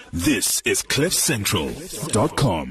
This is CliffCentral.com.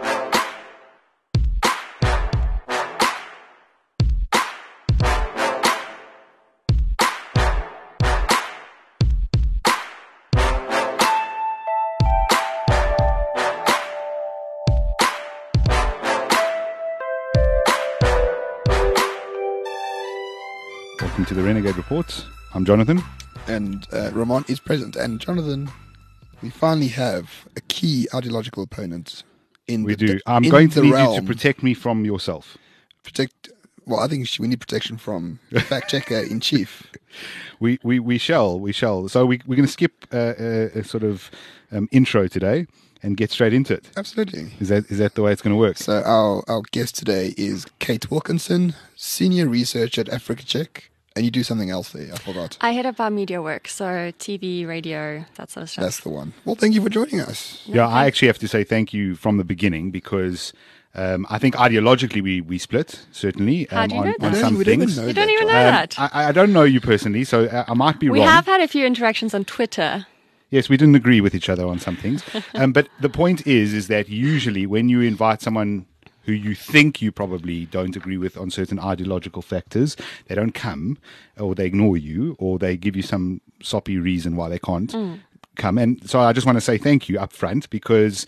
Welcome to the Renegade Report. I'm Jonathan. And Ramon is present. And Jonathan, we finally have a key ideological opponent in We the do. I'm in going to the need you to realm. protect me from yourself. Well, I think we need protection from the fact checker in chief. We shall. So we're going to skip a sort of intro today and get straight into it. Absolutely. Is that the way it's going to work? So our guest today is Kate Wilkinson, senior researcher at Africa Check. And you do something else there, I forgot. I head up our media work, so TV, radio, that sort of stuff. That's the one. Well, thank you for joining us. Yeah, I actually have to say thank you from the beginning because I think ideologically we split, certainly, How do you know on that? some We don't things. even know You don't that, even know John. that. I don't know you personally, so I might be We wrong. have had a few interactions on Twitter. Yes, we didn't agree with each other on some things. But the point is that usually when you invite someone who you think you probably don't agree with on certain ideological factors, they don't come, or they ignore you, or they give you some soppy reason why they can't come. And so I just want to say thank you up front because,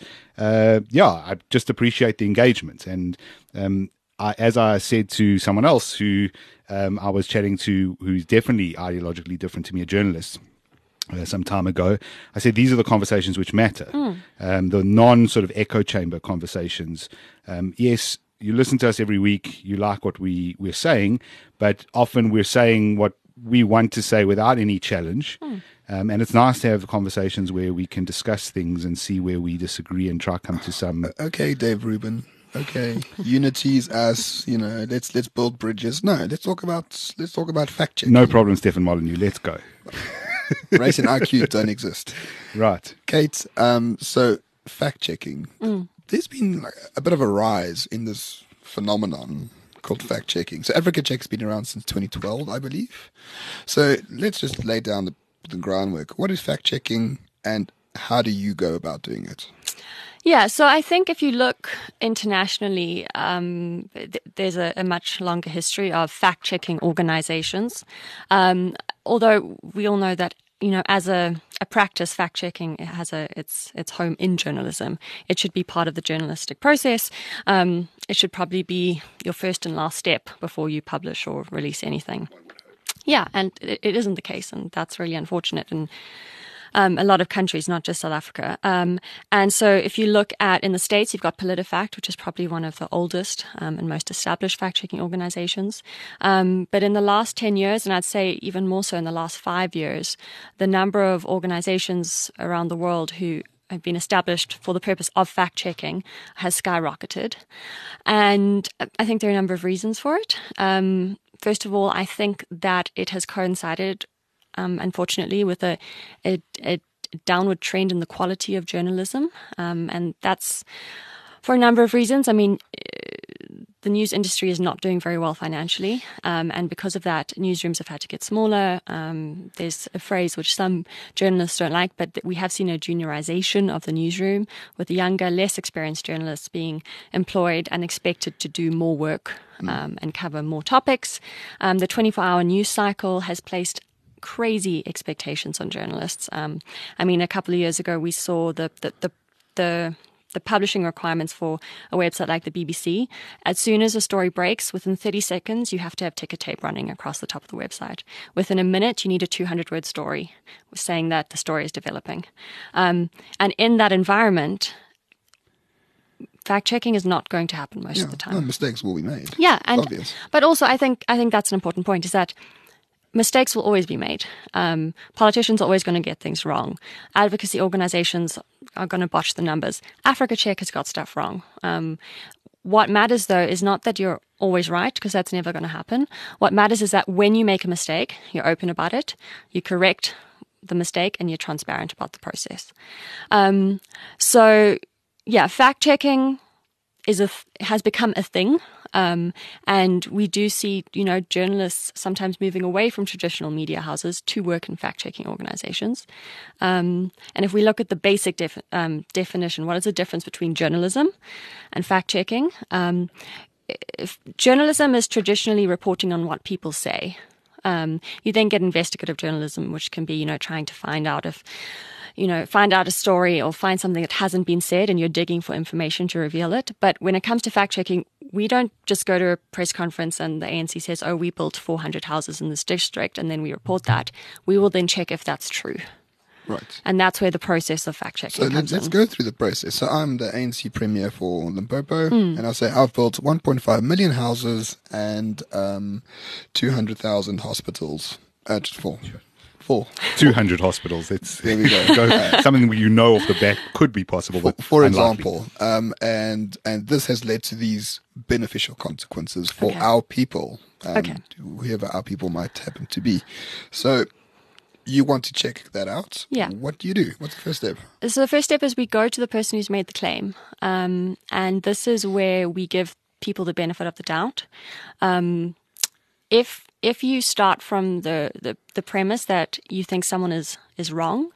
I just appreciate the engagement. And as I said to someone else who I was chatting to, who's definitely ideologically different to me, a journalist, some time ago, I said these are the conversations which matter, the non sort of echo chamber conversations. Yes, you listen to us every week, you like what we're saying, but often we're saying what we want to say without any challenge. And it's nice to have conversations where we can discuss things and see where we disagree and try to come to some. Okay, Dave Rubin. Okay, unity's us. Let's build bridges. No, let's talk about fact checking. No problem, Stefan Molyneux. Let's go. Race and IQ don't exist. Right. Kate, so fact checking. There's been like a bit of a rise in this phenomenon called fact checking. So Africa Check's been around since 2012, I believe. So let's just lay down the groundwork. What is fact checking and how do you go about doing it? Yeah, so I think if you look internationally, there's a much longer history of fact-checking organizations. Although we all know that, as a practice, fact-checking has its home in journalism. It should be part of the journalistic process. It should probably be your first and last step before you publish or release anything. Yeah, and it isn't the case, and that's really unfortunate. And a lot of countries, not just South Africa. And so if you look in the States, you've got PolitiFact, which is probably one of the oldest and most established fact-checking organizations. But in the last 10 years, and I'd say even more so in the last 5 years, the number of organizations around the world who have been established for the purpose of fact-checking has skyrocketed. And I think there are a number of reasons for it. First of all, I think that it has coincided unfortunately, with a downward trend in the quality of journalism. And that's for a number of reasons. I mean, the news industry is not doing very well financially. And because of that, newsrooms have had to get smaller. There's a phrase which some journalists don't like, but we have seen a juniorization of the newsroom with the younger, less experienced journalists being employed and expected to do more work and cover more topics. The 24-hour news cycle has placed crazy expectations on journalists. I mean, a couple of years ago, we saw the publishing requirements for a website like the BBC. As soon as a story breaks, within 30 seconds, you have to have ticker tape running across the top of the website. Within a minute, you need a 200-word story saying that the story is developing. And in that environment, fact-checking is not going to happen most of the time. No, mistakes will be made. Yeah, Obvious. but also I think that's an important point, is that mistakes will always be made. Politicians are always going to get things wrong. Advocacy organizations are going to botch the numbers. Africa Check has got stuff wrong. What matters, though, is not that you're always right, because that's never going to happen. What matters is that when you make a mistake, you're open about it, you correct the mistake, and you're transparent about the process. So, yeah, fact-checking has become a thing. And we do see, journalists sometimes moving away from traditional media houses to work in fact-checking organizations. And if we look at the basic definition, what is the difference between journalism and fact-checking? If journalism is traditionally reporting on what people say. You then get investigative journalism, which can be, trying to find out a story or find something that hasn't been said, and you're digging for information to reveal it. But when it comes to fact-checking, we don't just go to a press conference and the ANC says, oh, we built 400 houses in this district, and then we report that. We will then check if that's true. Right. And that's where the process of fact-checking comes let's in. go through the process. So I'm the ANC Premier for Limpopo, and I say I've built 1.5 million houses and 200,000 hospitals. Just four. 200 hospitals. There we go. Something off the bat could be possible, but For unlikely. example, and this has led to these beneficial consequences for Okay. our people, Okay. whoever our people might happen to be. So you want to check that out. Yeah. What do you do? What's the first step? So the first step is we go to the person who's made the claim. And this is where we give people the benefit of the doubt. If you start from the premise that you think someone is wrong,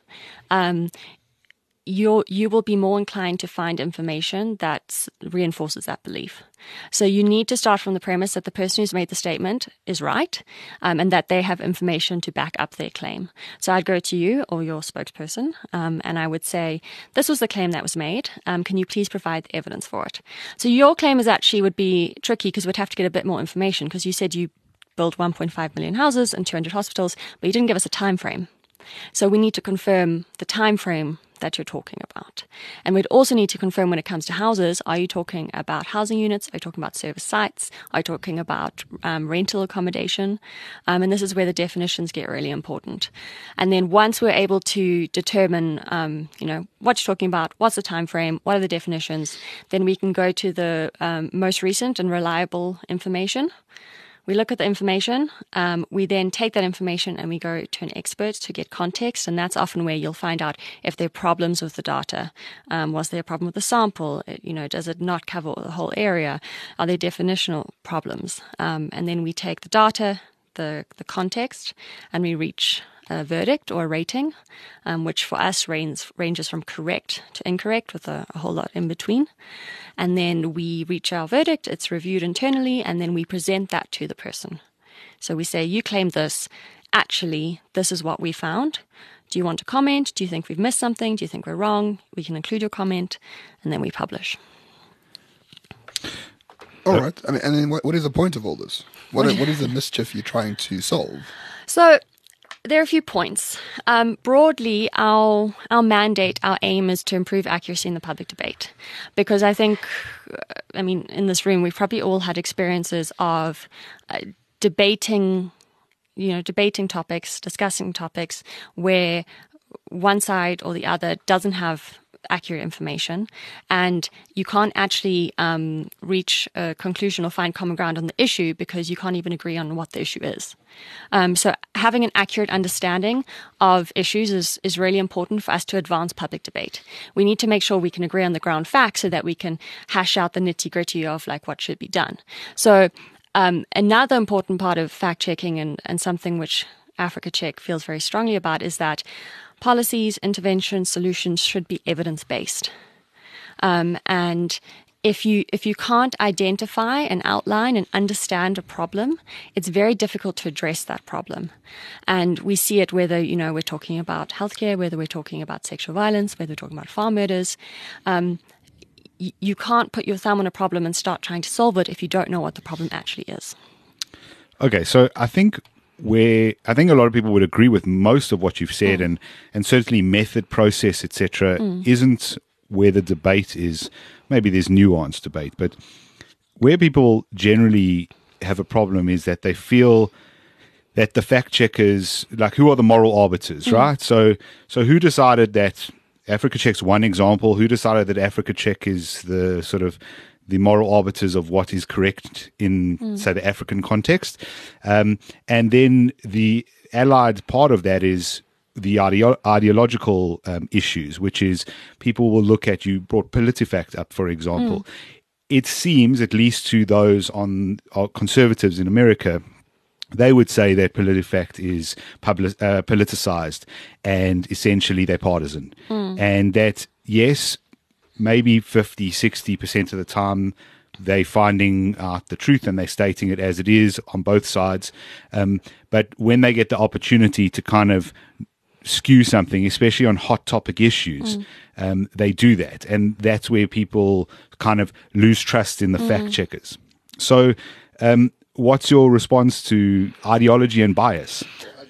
you will be more inclined to find information that reinforces that belief. So you need to start from the premise that the person who's made the statement is right, and that they have information to back up their claim. So I'd go to you or your spokesperson, and I would say, this was the claim that was made. Can you please provide the evidence for it? So your claim would be tricky because we'd have to get a bit more information, because you said you built 1.5 million houses and 200 hospitals, but you didn't give us a time frame. So we need to confirm the time frame that you're talking about. And we'd also need to confirm, when it comes to houses, are you talking about housing units? Are you talking about service sites? Are you talking about rental accommodation? And this is where the definitions get really important. And then once we're able to determine, what you're talking about, what's the time frame, what are the definitions, then we can go to the most recent and reliable information. We look at the information, we then take that information and we go to an expert to get context, and that's often where you'll find out if there are problems with the data. Was there a problem with the sample? Does it not cover the whole area? Are there definitional problems? And then we take the data, the context, and we reach a verdict or a rating, which for us ranges from correct to incorrect with a whole lot in between. And then we reach our verdict, it's reviewed internally, and then we present that to the person. So we say, you claim this, actually, this is what we found. Do you want to comment? Do you think we've missed something? Do you think we're wrong? We can include your comment, and then we publish. All right. I mean, and then what is the point of all this? What is the mischief you're trying to solve? So there are a few points. Broadly, our mandate, our aim is to improve accuracy in the public debate. Because I think, in this room, we've probably all had experiences of debating topics, discussing topics where one side or the other doesn't have accurate information, and you can't actually reach a conclusion or find common ground on the issue because you can't even agree on what the issue is. So having an accurate understanding of issues is really important for us to advance public debate. We need to make sure we can agree on the ground facts so that we can hash out the nitty-gritty of what should be done. So another important part of fact-checking and something which Africa Check feels very strongly about is that policies, interventions, solutions should be evidence-based. And if you can't identify and outline and understand a problem, it's very difficult to address that problem. And we see it whether, we're talking about healthcare, whether we're talking about sexual violence, whether we're talking about farm murders. You can't put your thumb on a problem and start trying to solve it if you don't know what the problem actually is. Okay, so I think a lot of people would agree with most of what you've said, and certainly method, process, etc., isn't where the debate is. Maybe there's nuanced debate, but where people generally have a problem is that they feel that the fact checkers, who are the moral arbiters, right? So who decided that Africa Check's one example? Who decided that Africa Check is the sort of the moral arbiters of what is correct in, say, the African context? And then the allied part of that is the ideological issues, which is people will look at, you brought PolitiFact up, for example. it seems, at least to those on conservatives in America, they would say that PolitiFact is politicized and essentially they're partisan. And that, yes, maybe 50, 60% of the time they're finding out the truth and they're stating it as it is on both sides. But when they get the opportunity to kind of skew something, especially on hot topic issues, they do that. And that's where people kind of lose trust in the fact checkers. So, what's your response to ideology and bias?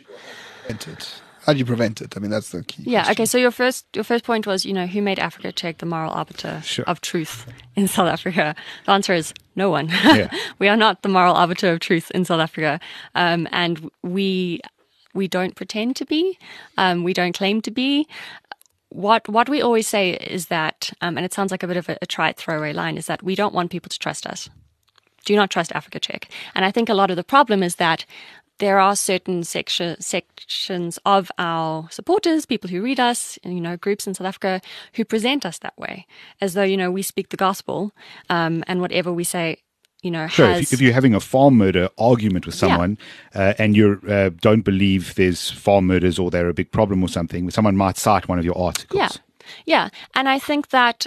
How do you prevent it? I mean, that's the key. Yeah. question. Okay. So your first point was, who made Africa Check the moral arbiter of truth in South Africa? The answer is no one. Yeah. We are not the moral arbiter of truth in South Africa, and we don't pretend to be. We don't claim to be. What we always say is that, and it sounds like a bit of a trite throwaway line, is that we don't want people to trust us. Do not trust Africa Check. And I think a lot of the problem is that there are certain sections of our supporters, people who read us, groups in South Africa, who present us that way, as though, we speak the gospel, and whatever we say, Sure, has... if you're having a farm murder argument with someone and you don't believe there's farm murders or they're a big problem or something, someone might cite one of your articles. Yeah. And I think that...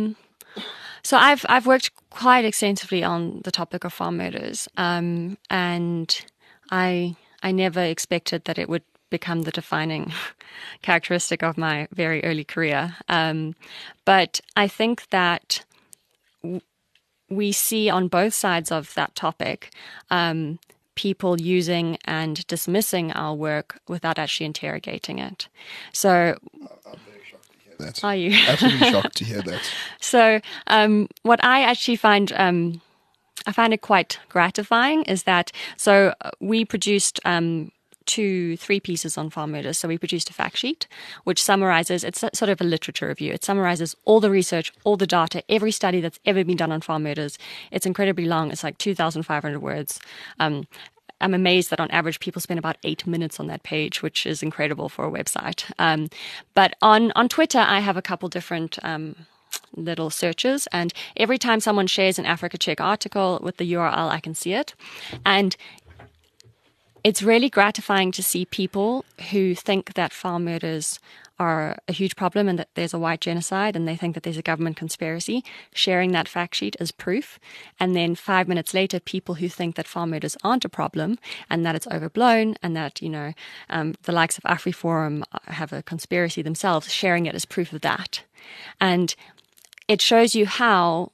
So I've worked quite extensively on the topic of farm murders, and I never expected that it would become the defining characteristic of my very early career. But I think that we see on both sides of that topic people using and dismissing our work without actually interrogating it. So... That. Are you? Absolutely shocked to hear that. So what I actually find, I find it quite gratifying is that, we produced 2-3 pieces on farm murders. So we produced a fact sheet, which summarizes, it's sort of a literature review. It summarizes all the research, all the data, every study that's ever been done on farm murders. It's incredibly long. It's like 2,500 words. I'm amazed that on average people spend about 8 minutes on that page, which is incredible for a website. But on Twitter, I have a couple different little searches, and every time someone shares an Africa Check article with the URL, I can see it. And it's really gratifying to see people who think that farm murders are a huge problem and that there's a white genocide and they think that there's a government conspiracy, sharing that fact sheet as proof. And then 5 minutes later, people who think that farm murders aren't a problem and that it's overblown and that, the likes of AfriForum have a conspiracy themselves, sharing it as proof of that. And it shows you how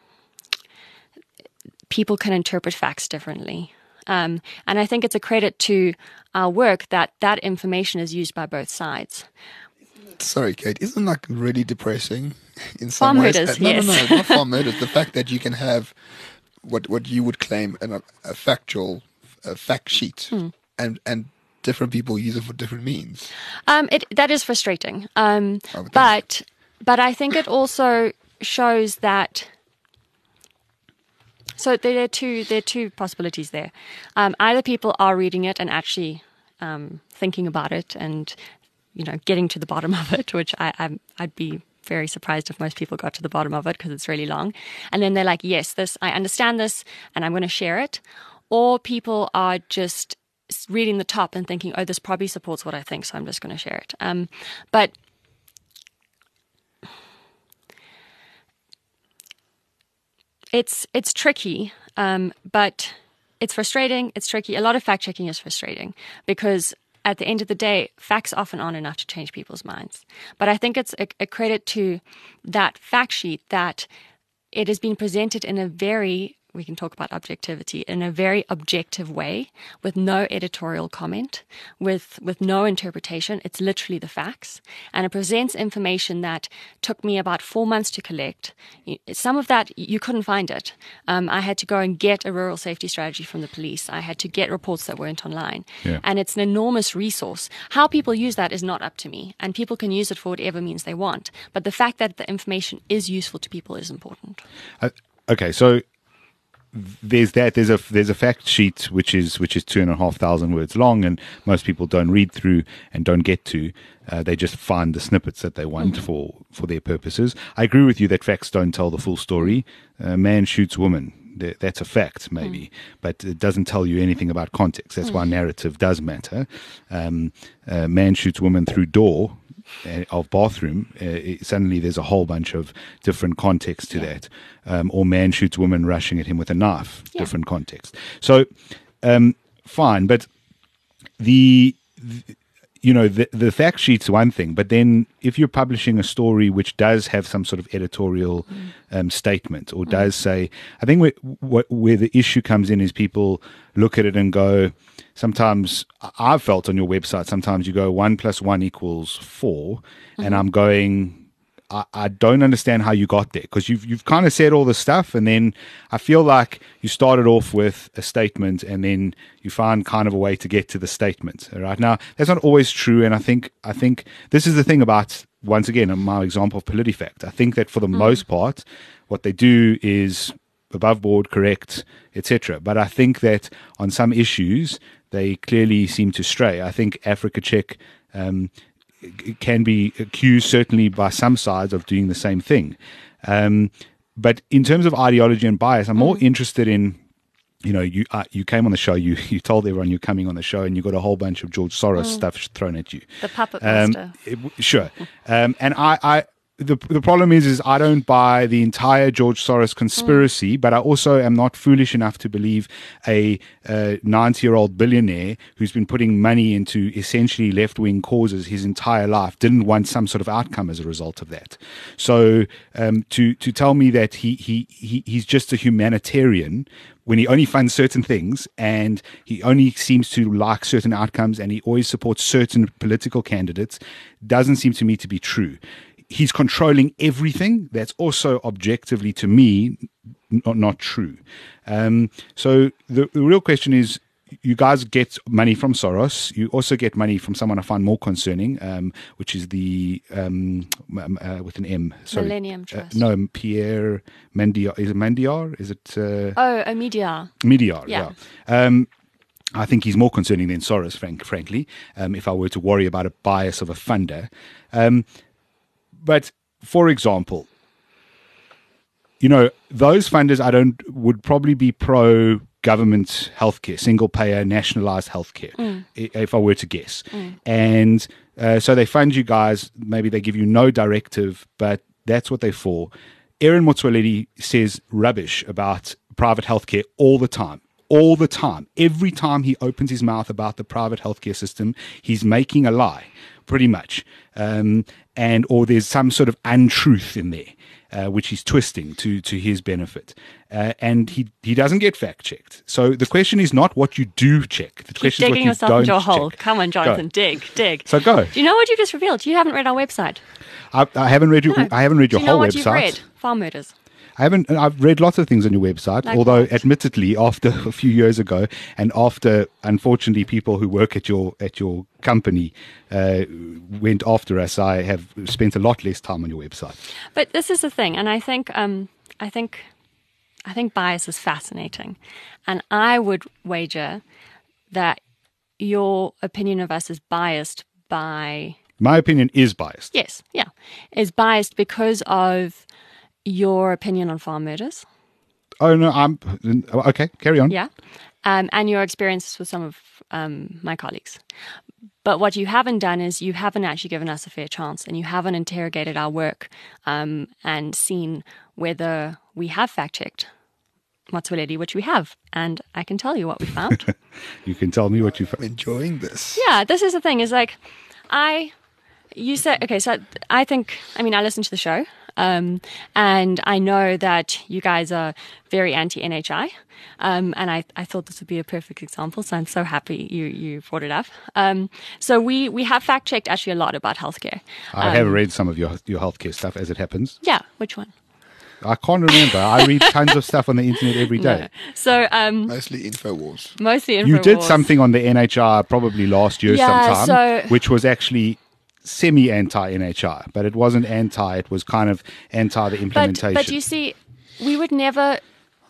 people can interpret facts differently. And I think it's a credit to our work that information is used by both sides. Sorry, Kate, isn't that really depressing in some ways? Murders, No, yes. no, not farm murders. The fact that you can have what you would claim a factual fact sheet and different people use it for different means. That is frustrating. But I think it also shows that. So there are two possibilities there. Either people are reading it and actually thinking about it and getting to the bottom of it, which I'd be very surprised if most people got to the bottom of it because it's really long. And then they're like, yes, I understand this and I'm going to share it. Or people are just reading the top and thinking, oh, this probably supports what I think, so I'm just going to share it. But it's tricky, but it's frustrating. It's tricky. A lot of fact checking is frustrating because at the end of the day, facts often aren't enough to change people's minds. But I think it's a credit to that fact sheet that it has been presented in a very, we can talk about objectivity, in a very objective way with no editorial comment, with no interpretation. It's literally the facts. And it presents information that took me about 4 months to collect. Some of that, you couldn't find it. I had to go and get a rural safety strategy from the police. I had to get reports that weren't online. Yeah. And it's an enormous resource. How people use that is not up to me. And people can use it for whatever means they want. But the fact that the information is useful to people is important. Okay, so there's a fact sheet which is 2,500 words long, and most people don't read through and don't get to. They just find the snippets that they want for their purposes. I agree with you that facts don't tell the full story. Man shoots woman. That's a fact, maybe, but it doesn't tell you anything about context. That's why narrative does matter. Man shoots woman through door of bathroom. Suddenly there's a whole bunch of different context to that. Or man shoots woman rushing at him with a knife. Different context. So fine, but the fact sheet's one thing, but then if you're publishing a story which does have some sort of editorial statement or does say, I think where the issue comes in is people look at it and go, sometimes I've felt on your website, sometimes you go 1 + 1 = 4, and I'm going, I don't understand how you got there, because you've kind of said all the stuff, and then I feel like you started off with a statement and then you find kind of a way to get to the statement. Right now, that's not always true, and I think this is the thing about, once again, my example of PolitiFact. I think that for the most part, what they do is above board, correct, etc. But I think that on some issues, they clearly seem to stray. I think Africa Check can be accused, certainly by some sides, of doing the same thing. But in terms of ideology and bias, I'm more interested in, you came on the show, you told everyone you're coming on the show, and you got a whole bunch of George Soros stuff thrown at you. The puppet master. Sure. And the problem is I don't buy the entire George Soros conspiracy, but I also am not foolish enough to believe a 90-year-old billionaire who's been putting money into essentially left-wing causes his entire life didn't want some sort of outcome as a result of that. So to tell me that he's just a humanitarian when he only funds certain things and he only seems to like certain outcomes and he always supports certain political candidates doesn't seem to me to be true. He's controlling everything. That's also objectively, to me, not true. So the real question is, you guys get money from Soros. You also get money from someone I find more concerning, which is the with an M. Sorry. Millennium Trust. No, Pierre Mandiar. Is it Mandiar? Is it? Media. Mediar. Yeah. I think he's more concerning than Soros, frankly. If I were to worry about a bias of a funder. But for example, those funders would probably be pro government healthcare, single payer, nationalized healthcare, if I were to guess. And so they fund you guys. Maybe they give you no directive, but that's what they're for. Aaron Motsoaledi says rubbish about private healthcare all the time. All the time. Every time he opens his mouth about the private healthcare system, he's making a lie, pretty much. Or there's some sort of untruth in there, which he's twisting to his benefit. And he doesn't get fact-checked. So the question is not what you do check. The question is what you yourself don't into a hole. check. Come on, Jonathan, Go. dig. So go. Do you know what you just revealed? You haven't read our website. I haven't read your, No. I haven't read your Do you know whole what website. you've read? Farm murders. I've read lots of things on your website, Like although what? admittedly after a few years ago and after, unfortunately, people who work at your company went after us, I have spent a lot less time on your website. But this is the thing, and I think bias is fascinating, and I would wager that your opinion of us is biased by. My opinion is biased. Yes, yeah, is biased because of your opinion on farm murders. Oh, no, okay, carry on. Yeah. And your experiences with some of my colleagues. But what you haven't done is you haven't actually given us a fair chance, and you haven't interrogated our work and seen whether we have fact-checked Motsoaledi, which we have. And I can tell you what we found. You can tell me what you I'm enjoying this. Yeah, this is the thing, is like, you said, okay, so I listen to the show. And I know that you guys are very anti-NHI, and I thought this would be a perfect example, so I'm so happy you brought it up. So we have fact-checked actually a lot about healthcare. I have read some of your healthcare stuff, as it happens. Yeah, which one? I can't remember. I read tons of stuff on the internet every day. No. So Mostly InfoWars. mostly You did InfoWars. something on the NHI probably last year sometime, which was actually semi-anti-NHI, but it wasn't anti, it was kind of anti the implementation. But you see, we would never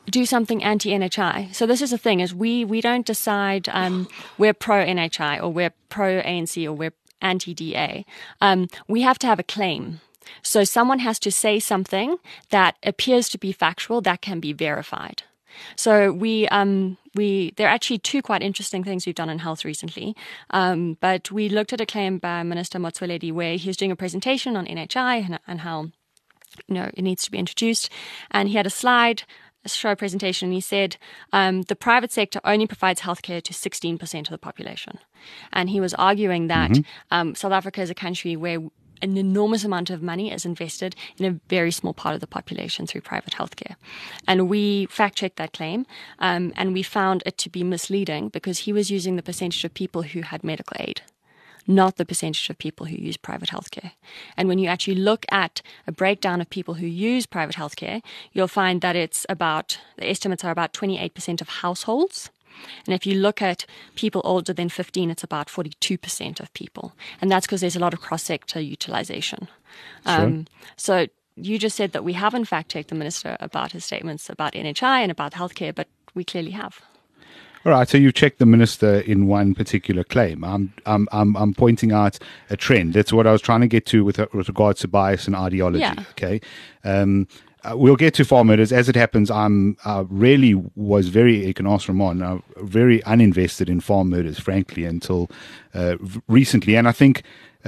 do something anti-NHI. So this is the thing: is we don't decide we're pro NHI or we're pro ANC or we're anti-DA. We have to have a claim. So someone has to say something that appears to be factual that can be verified. So there are actually two quite interesting things we've done in health recently. But we looked at a claim by Minister Motsoaledi where he was doing a presentation on NHI and how, it needs to be introduced. And he had a slide, a show presentation, and he said the private sector only provides healthcare to 16% of the population. And he was arguing that South Africa is a country where an enormous amount of money is invested in a very small part of the population through private healthcare. And we fact-checked that claim, and we found it to be misleading because he was using the percentage of people who had medical aid, not the percentage of people who use private healthcare. And when you actually look at a breakdown of people who use private healthcare, you'll find that the estimates are about 28% of households. And if you look at people older than 15, it's about 42% of people. And that's because there's a lot of cross-sector utilization. Sure. So you just said that we haven't fact-checked the minister about his statements about NHI and about healthcare, but we clearly have. All right, so you've checked the minister in one particular claim. I'm pointing out a trend. That's what I was trying to get to with regards to bias and ideology. Yeah. Okay. We'll get to farm murders. As it happens, really was very, you can ask Ramon, very uninvested in farm murders, frankly, until recently. And I think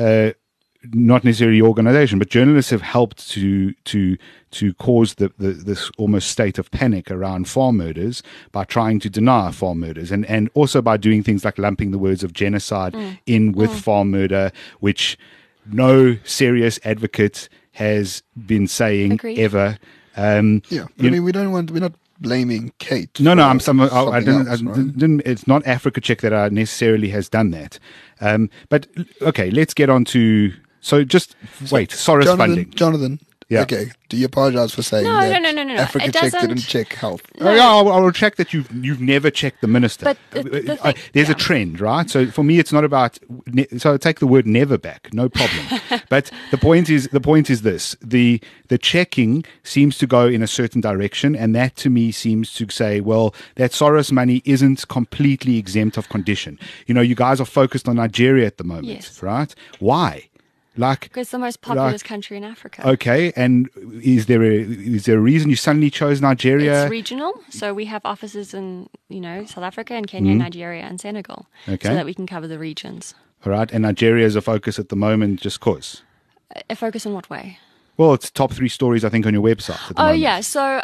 not necessarily the organization, but journalists have helped to cause this almost state of panic around farm murders by trying to deny farm murders and also by doing things like lumping the words of genocide in with farm murder, which no serious advocate has been saying Agreed. ever. We're not blaming Kate. No, I right? didn't. It's not Africa Check that necessarily has done that. But okay, let's get on to. So just wait. Soros funding. Jonathan. Yeah. Okay. Do you apologize for saying that? No. Africa It Check doesn't- didn't check health. Oh, yeah, I'll retract that you've never checked the minister. But the thing- There's yeah. a trend, right? So for me, it's not about. So I take the word "never" back, no problem. But the point is this: the checking seems to go in a certain direction, and that to me seems to say, well, that Soros money isn't completely exempt of condition. You guys are focused on Nigeria at the moment, Yes. right? Why? Because it's the most populous country in Africa. Okay, and is there a reason you suddenly chose Nigeria? It's regional, so we have offices in South Africa and Kenya, Nigeria, and Senegal, Okay. so that we can cover the regions. All right, and Nigeria is a focus at the moment, just cause. A focus in what way? Well, it's top 3 stories I think on your website. At the Oh moment. yeah,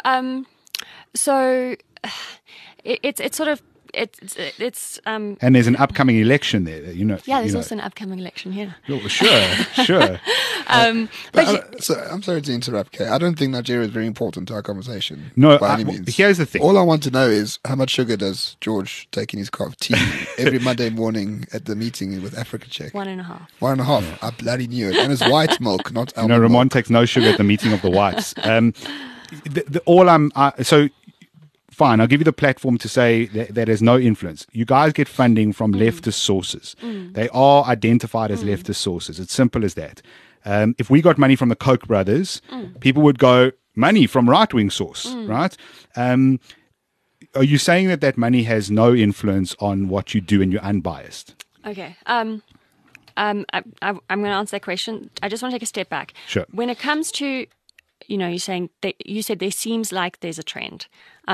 so it's sort of it's And there's an upcoming election there. there's also an upcoming election here. Oh, sure. So I'm sorry to interrupt, Kate. I don't think Nigeria is very important to our conversation. No, by any means. here's the thing. All I want to know is how much sugar does George take in his cup of tea every Monday morning at the meeting with Africa Check? 1.5. 1.5. I bloody knew it. And it's white milk, not almond Ramon milk. takes no sugar at the meeting of the whites. So fine, I'll give you the platform to say that there's no influence. You guys get funding from leftist sources. They are identified as leftist sources. It's simple as that. If we got money from the Koch brothers, people would go, money from right-wing source, right? Are you saying that money has no influence on what you do and you're unbiased? Okay. I'm going to answer that question. I just want to take a step back. Sure. When it comes to, you're saying you said there seems like there's a trend.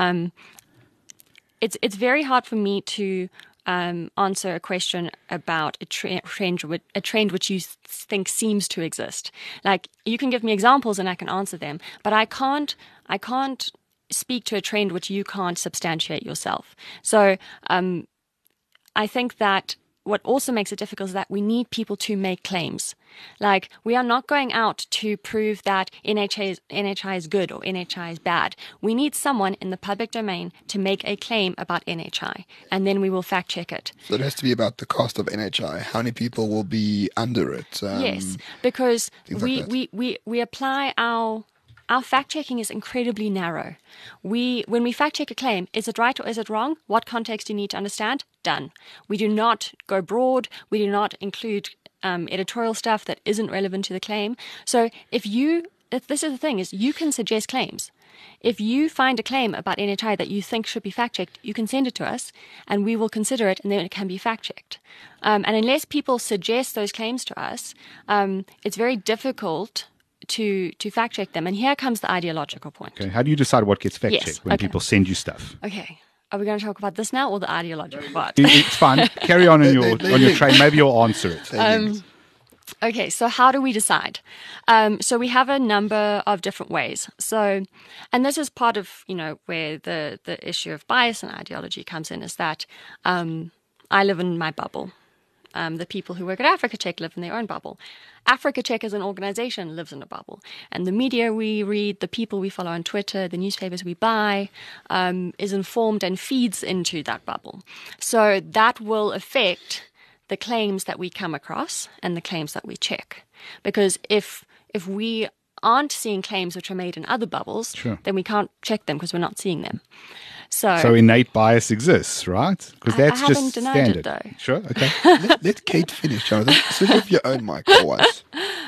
It's very hard for me to answer a question about a trend which you think seems to exist. Like, you can give me examples and I can answer them, but I can't speak to a trend which you can't substantiate yourself. So I think that what also makes it difficult is that we need people to make claims. Like, we are not going out to prove that NHI is good or NHI is bad. We need someone in the public domain to make a claim about NHI, and then we will fact check it. So it has to be about the cost of NHI. How many people will be under it? Yes, because things like we apply our fact checking is incredibly narrow. When we fact check a claim, is it right or is it wrong? What context do you need to understand? Done. We do not go broad. We do not include editorial stuff that isn't relevant to the claim. So if you this is the thing, is you can suggest claims. If you find a claim about NHI that you think should be fact-checked, you can send it to us, and we will consider it, and then it can be fact-checked. And unless people suggest those claims to us, it's very difficult to fact-check them. And here comes the ideological point. Okay. How do you decide what gets fact-checked Yes, when okay. people send you stuff? Okay. Are we going to talk about this now or the ideological part? It's fine. Carry on on your train. Maybe you'll answer it. Okay, so how do we decide? So we have a number of different ways. So, and this is part of, where the issue of bias and ideology comes in, is that I live in my bubble. The people who work at Africa Check live in their own bubble. Africa Check as an organization lives in a bubble. And the media we read, the people we follow on Twitter, the newspapers we buy, is informed and feeds into that bubble. So that will affect the claims that we come across and the claims that we check. Because if we aren't seeing claims which are made in other bubbles, Sure. then we can't check them because we're not seeing them. So innate bias exists, right? Because that's I just haven't denied standard. it, though. Sure. Okay. Let Kate finish, Jonathan. Switch off your own mic for once.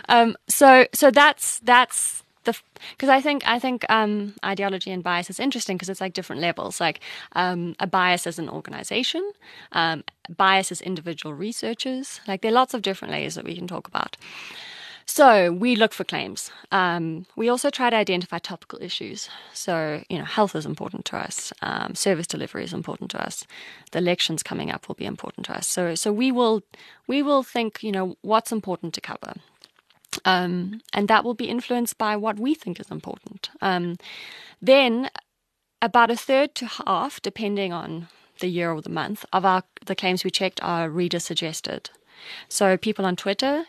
So that's the, because I think ideology and bias is interesting because it's like different levels. Like a bias as an organization, bias as individual researchers. Like there are lots of different layers that we can talk about. So we look for claims. We also try to identify topical issues. So, health is important to us. Service delivery is important to us. The elections coming up will be important to us. So we will think, what's important to cover. And that will be influenced by what we think is important. Then about a third to half, depending on the year or the month, of the claims we checked are reader suggested. So people on Twitter,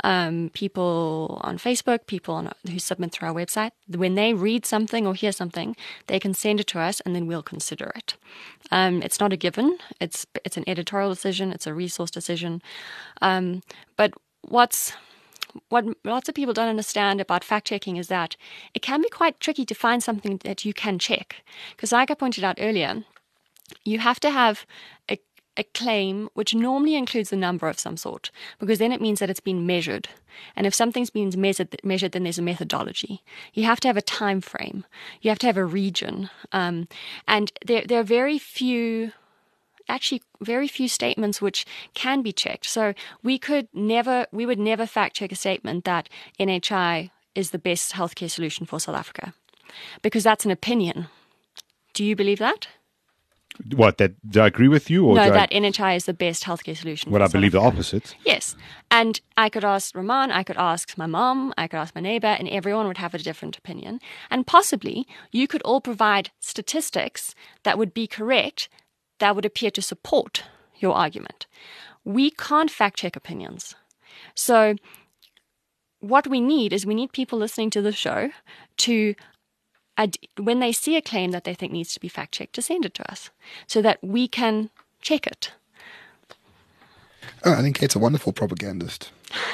people on Facebook, people who submit through our website, when they read something or hear something, they can send it to us and then we'll consider it. It's not a given. It's an editorial decision. It's a resource decision. But what lots of people don't understand about fact-checking is that it can be quite tricky to find something that you can check. Because like I pointed out earlier, you have to have a claim which normally includes a number of some sort, because then it means that it's been measured. And if something's been measured, then there's a methodology. You have to have a time frame. You have to have a region. And there are very few statements which can be checked. So we would never fact check a statement that NHI is the best healthcare solution for South Africa, because that's an opinion. Do you believe that? What, do I agree with you? Or no, that NHI is the best healthcare solution. Well, I for South believe the Africa. opposite. Yes. And I could ask Roman, I could ask my mom, I could ask my neighbor, and everyone would have a different opinion. And possibly you could all provide statistics that would be correct, that would appear to support your argument. We can't fact check opinions. So what we need people listening to the show to, when they see a claim that they think needs to be fact-checked, to send it to us so that we can check it. Oh, I think Kate's a wonderful propagandist.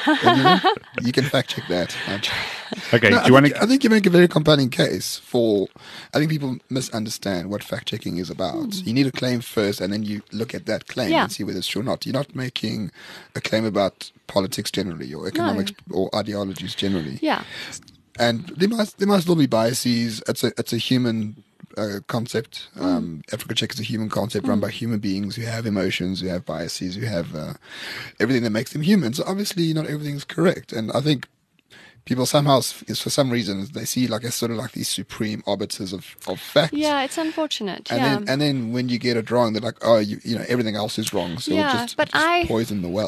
You can fact-check that. Okay, No, do you want I think you make a very compelling case for... I think people misunderstand what fact-checking is about. You need a claim first, and then you look at that claim and see whether it's true or not. You're not making a claim about politics generally or economics or ideologies generally. Yeah. And there must still be biases. It's a human concept. Africa Check is a human concept run by human beings who have emotions, who have biases, who have everything that makes them human. So obviously not everything's correct. And I think people somehow, for some reason, they see like a sort of like these supreme arbiters of facts. Yeah, it's unfortunate. And then when you get it wrong, they're like, oh, you know, everything else is wrong. So we'll just poison the well.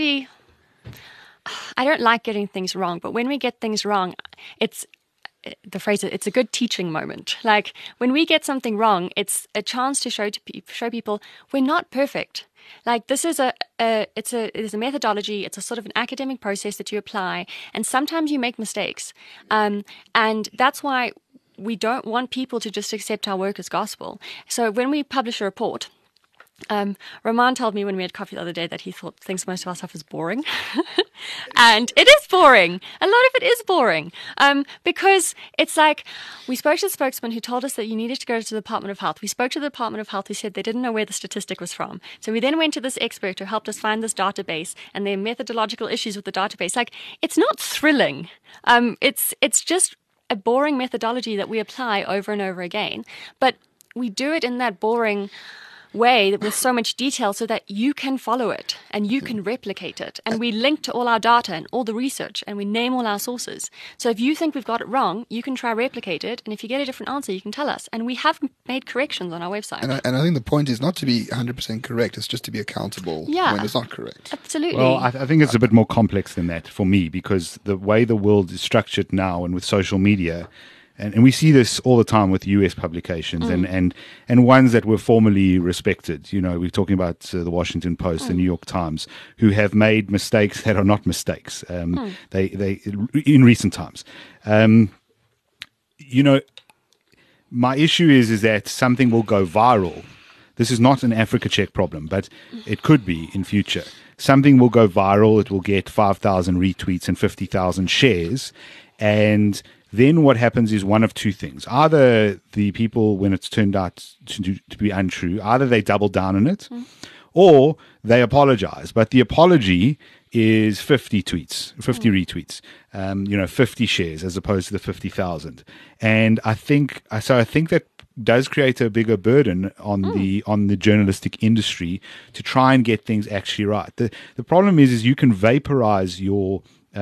I don't like getting things wrong, but when we get things wrong, it's a good teaching moment. Like when we get something wrong, it's a chance to show people we're not perfect. Like this is a methodology. It's a sort of an academic process that you apply, and sometimes you make mistakes, and that's why we don't want people to just accept our work as gospel. So when we publish a report. Roman told me when we had coffee the other day that he thinks most of our stuff is boring. And it is boring. A lot of it is boring. Because it's like we spoke to the spokesman who told us that you needed to go to the Department of Health. We spoke to the Department of Health who said they didn't know where the statistic was from. So we then went to this expert who helped us find this database and their methodological issues with the database. Like, it's not thrilling. It's just a boring methodology that we apply over and over again, but we do it in that boring way with so much detail so that you can follow it and you can replicate it. And we link to all our data and all the research and we name all our sources. So if you think we've got it wrong, you can try replicate it. And if you get a different answer, you can tell us. And we have made corrections on our website. And I think the point is not to be 100% correct. It's just to be accountable when it's not correct. Absolutely. Well, I think it's a bit more complex than that for me, because the way the world is structured now and with social media, and we see this all the time with US publications and ones that were formerly respected. You know, we're talking about the Washington Post, the New York Times, who have made mistakes that are not mistakes. They in recent times. You know, my issue is that something will go viral. This is not an Africa Check problem, but it could be in future. Something will go viral. It will get 5,000 retweets and 50,000 shares, and then what happens is one of two things. Either the people, when it's turned out to be untrue, either they double down on it or they apologize. But the apology is 50 tweets, 50 retweets, 50 shares as opposed to the 50,000. And I think that does create a bigger burden on the journalistic industry to try and get things actually right. The problem is you can vaporize your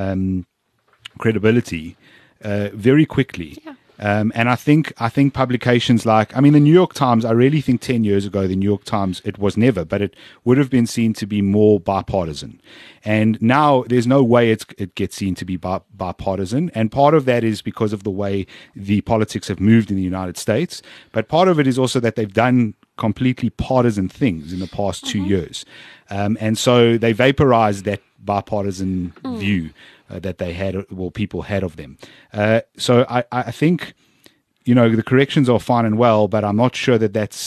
credibility very quickly. Yeah. And I think publications like, the New York Times, I really think 10 years ago, the New York Times, it was never, but it would have been seen to be more bipartisan. And now there's no way it gets seen to be bipartisan. And part of that is because of the way the politics have moved in the United States. But part of it is also that they've done completely partisan things in the past 2 years. And so they vaporized that bipartisan view that they had, well, people had of them. So I think, the corrections are fine and well, but I'm not sure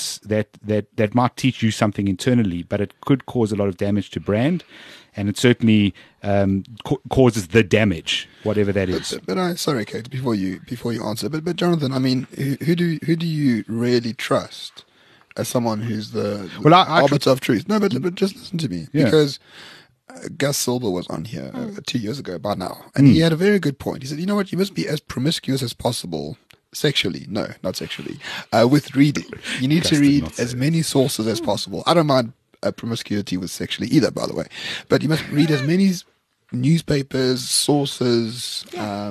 that might teach you something internally, but it could cause a lot of damage to brand, and it certainly causes the damage, whatever that is. But sorry, Kate, before you answer, but Jonathan, who do you really trust as someone who's the arbiter of truth? No, but just listen to me, because Gus Silber was on here 2 years ago by now, and he had a very good point. He said, you know what, you must be as promiscuous as possible sexually. No, not sexually. With reading. You need to read as many sources as possible. I don't mind promiscuity with sexually either, by the way. But you must read as many newspapers, sources,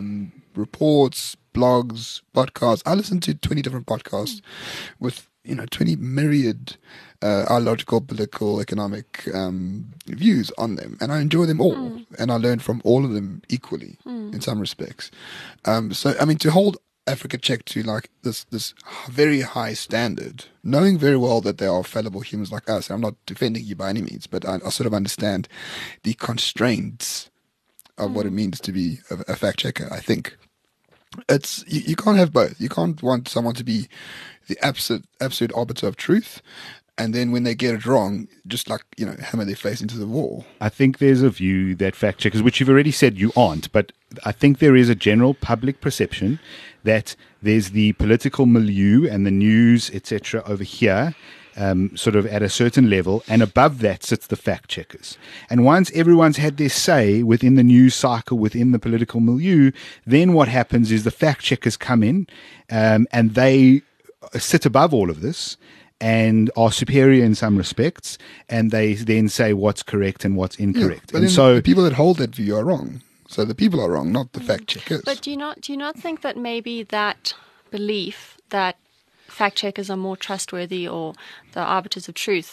reports, blogs, podcasts. I listen to 20 different podcasts with 20 myriad ideological, political, economic views on them, and I enjoy them all, and I learn from all of them equally in some respects. So to hold Africa Check to like this very high standard, knowing very well that they are fallible humans like us, and I'm not defending you by any means, but I sort of understand the constraints of what it means to be a fact checker. I think it's you can't have both. You can't want someone to be the absolute arbiter of truth, and then when they get it wrong, just hammer their face into the wall. I think there's a view that fact checkers, which you've already said you aren't, but I think there is a general public perception that there's the political milieu and the news, etc., over here, sort of at a certain level, and above that sits the fact checkers. And once everyone's had their say within the news cycle, within the political milieu, then what happens is the fact checkers come in, and they sit above all of this and are superior in some respects, and they then say what's correct and what's incorrect. But and so the people that hold that view are wrong. So the people are wrong, not the fact checkers. But do you not think that maybe that belief that fact checkers are more trustworthy or the arbiters of truth,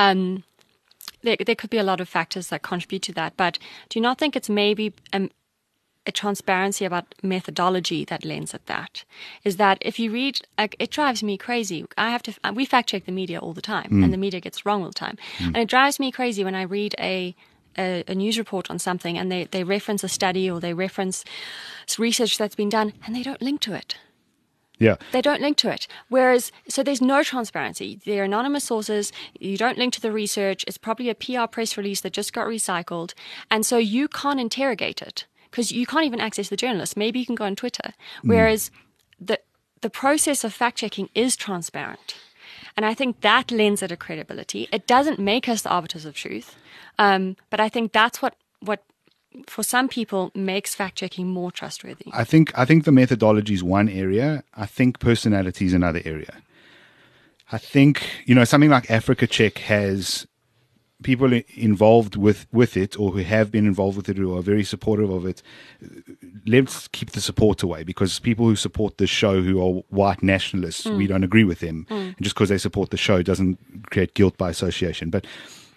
there could be a lot of factors that contribute to that, but do you not think it's maybe a transparency about methodology that lends at that? Is that if you read, it drives me crazy. We fact check the media all the time, and the media gets wrong all the time. And it drives me crazy when I read a news report on something and they reference a study or they reference research that's been done and they don't link to it. Yeah. They don't link to it. So there's no transparency. They're anonymous sources. You don't link to the research. It's probably a PR press release that just got recycled. And so you can't interrogate it because you can't even access the journalist. Maybe you can go on Twitter. Whereas the process of fact-checking is transparent. And I think that lends it a credibility. It doesn't make us the arbiters of truth. But I think that's what for some people, makes fact checking more trustworthy? I think the methodology is one area. I think personality is another area. I think, something like Africa Check has people involved with it, or who have been involved with it, who are very supportive of it. Let's keep the support away, because people who support the show who are white nationalists, we don't agree with them. And just because they support the show doesn't create guilt by association. But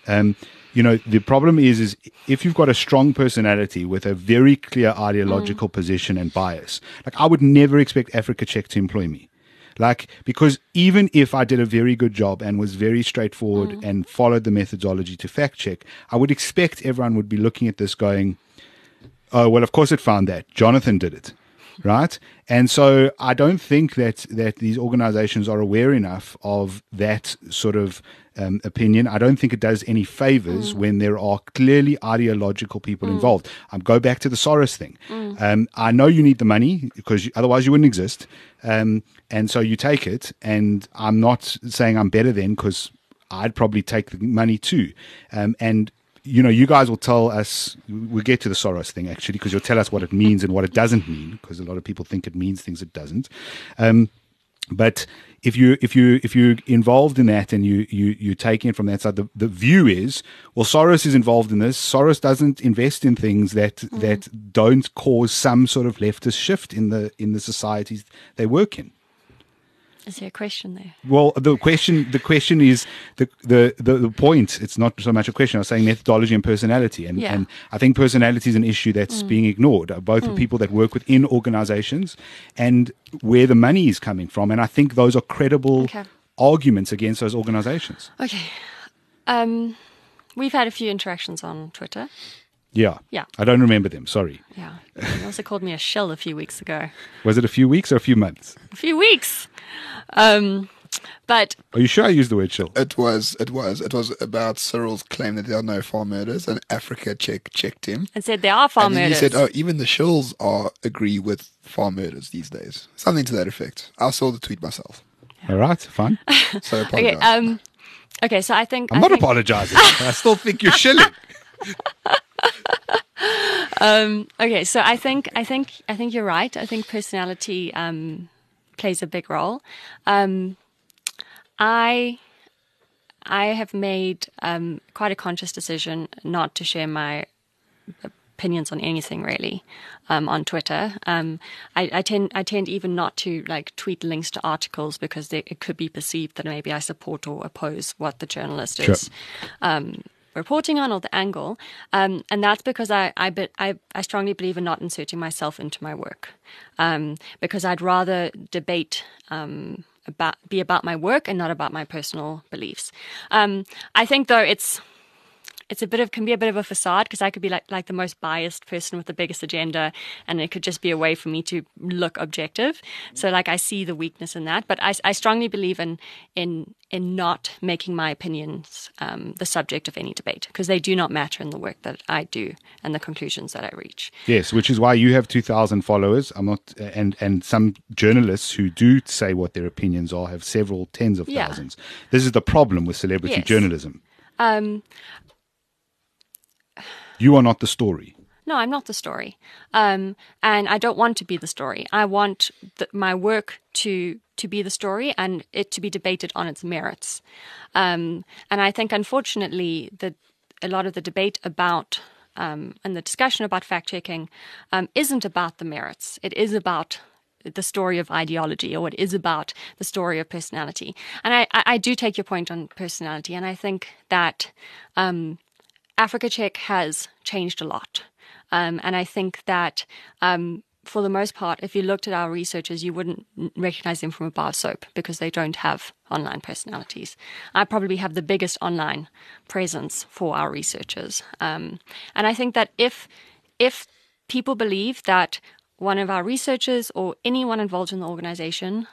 the problem is if you've got a strong personality with a very clear ideological position and bias, like I would never expect Africa Check to employ me. Because even if I did a very good job and was very straightforward and followed the methodology to fact check, I would expect everyone would be looking at this going, oh, well, of course it found that. Jonathan did it. Right. And so I don't think that these organizations are aware enough of that sort of opinion. I don't think it does any favors when there are clearly ideological people involved. Go back to the Soros thing. I know you need the money, because otherwise you wouldn't exist. And so you take it. And I'm not saying I'm better than, because I'd probably take the money too. And you guys will tell us, we'll get to the Soros thing actually, because you'll tell us what it means and what it doesn't mean, because a lot of people think it means things it doesn't. But if you're involved in that and you're taking it from that side, the view is, well, Soros is involved in this. Soros doesn't invest in things that don't cause some sort of leftist shift in the societies they work in. Is there a question there? Well, the question is the point. It's not so much a question. I was saying methodology and personality, and I think personality is an issue that's being ignored, both the people that work within organizations and where the money is coming from. And I think those are credible arguments against those organizations. Okay. We've had a few interactions on Twitter. Yeah. Yeah. I don't remember them. Sorry. Yeah. You also called me a shell a few weeks ago. Was it a few weeks or a few months? A few weeks. But are you sure I used the word shill? It was about Cyril's claim that there are no farm murders, and Africa checked him and said there are farm and murders. He said, "Oh, even the shills agree with farm murders these days." Something to that effect. I saw the tweet myself. All right, fine. So apologize. Okay. So I think I'm not apologizing. I still think you're shilling. Okay, so I think you're right. I think personality plays a big role. I have made quite a conscious decision not to share my opinions on anything really on Twitter. I tend even not to tweet links to articles, because it could be perceived that maybe I support or oppose what the journalist is reporting on, or the angle, and that's because I strongly believe in not inserting myself into my work, because I'd rather debate be about my work and not about my personal beliefs. I think though can be a bit of a facade, because I could be like the most biased person with the biggest agenda, and it could just be a way for me to look objective. So I see the weakness in that, but I strongly believe in not making my opinions the subject of any debate, because they do not matter in the work that I do and the conclusions that I reach. Yes, which is why you have 2,000 followers. I'm not, and some journalists who do say what their opinions are have several tens of thousands. This is the problem with celebrity journalism. You are not the story. No, I'm not the story. And I don't want to be the story. I want my work to be the story, and it to be debated on its merits. And I think, unfortunately, that a lot of the debate about and the discussion about fact-checking isn't about the merits. It is about the story of ideology, or it is about the story of personality. And I do take your point on personality, and I think that Africa Check has changed a lot. And I think that for the most part, if you looked at our researchers, you wouldn't recognize them from a bar of soap, because they don't have online personalities. I probably have the biggest online presence for our researchers. And I think that if people believe that one of our researchers or anyone involved in the organization,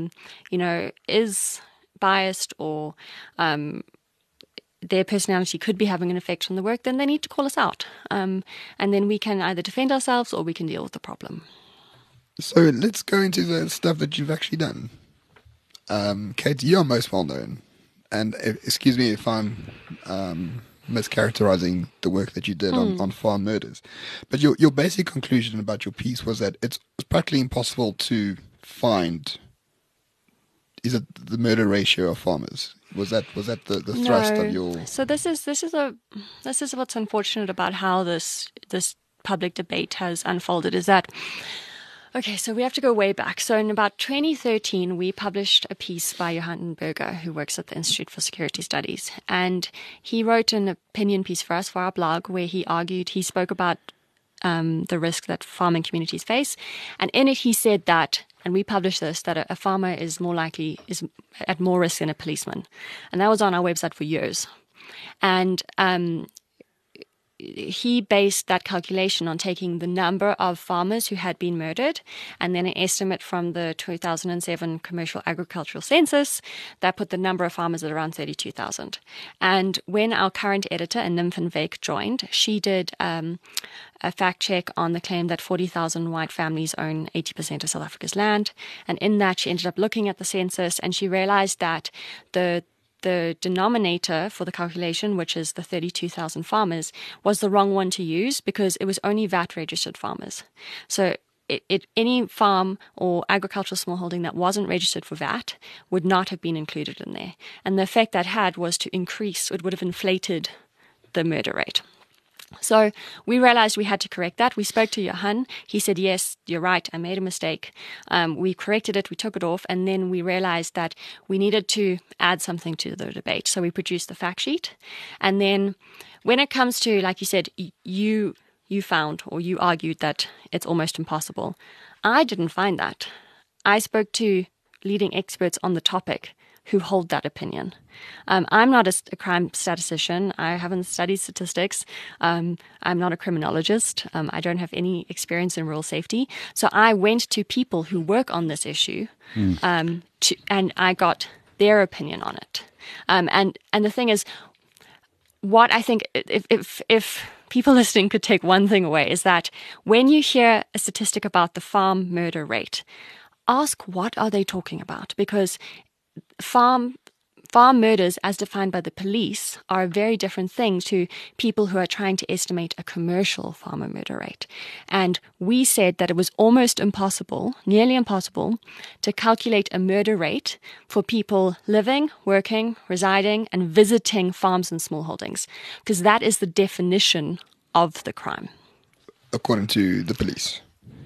is biased, or their personality could be having an effect on the work, then they need to call us out. And then we can either defend ourselves, or we can deal with the problem. So let's go into the stuff that you've actually done. Kate, you're most well known. And excuse me if I'm mischaracterizing the work that you did on farm murders. But your basic conclusion about your piece was that it's practically impossible to find the murder ratio of farmers. Was that the thrust of your? So this is what's unfortunate about how this public debate has unfolded, is that, okay, so we have to go way back. So in about 2013, we published a piece by Johan Berger, who works at the Institute for Security Studies. And he wrote an opinion piece for us for our blog where he spoke about the risk that farming communities face. And in it, he said that, and we published this, that a farmer is at more risk than a policeman. And that was on our website for years. And he based that calculation on taking the number of farmers who had been murdered and then an estimate from the 2007 commercial agricultural census that put the number of farmers at around 32,000. And when our current editor, Nim van Wyk, joined, she did a fact check on the claim that 40,000 white families own 80% of South Africa's land. And in that, she ended up looking at the census and she realized that the denominator for the calculation, which is the 32,000 farmers, was the wrong one to use because it was only VAT registered farmers. So any farm or agricultural smallholding that wasn't registered for VAT would not have been included in there. And the effect that had was to increase, it would have inflated the murder rate. So we realized we had to correct that. We spoke to Johan. He said, yes, you're right, I made a mistake. We corrected it, we took it off, and then we realized that we needed to add something to the debate. So we produced the fact sheet. And then when it comes to, like you said, you found or you argued that it's almost impossible. I didn't find that. I spoke to leading experts on the topic who hold that opinion. I'm not a crime statistician. I haven't studied statistics. I'm not a criminologist. I don't have any experience in rural safety. So I went to people who work on this issue, and I got their opinion on it. And the thing is, what I think, if people listening could take one thing away, is that when you hear a statistic about the farm murder rate, ask what are they talking about, because farm murders, as defined by the police, are a very different thing to people who are trying to estimate a commercial farmer murder rate. And we said that it was almost impossible, nearly impossible, to calculate a murder rate for people living, working, residing, and visiting farms and smallholdings, because that is the definition of the crime. According to the police.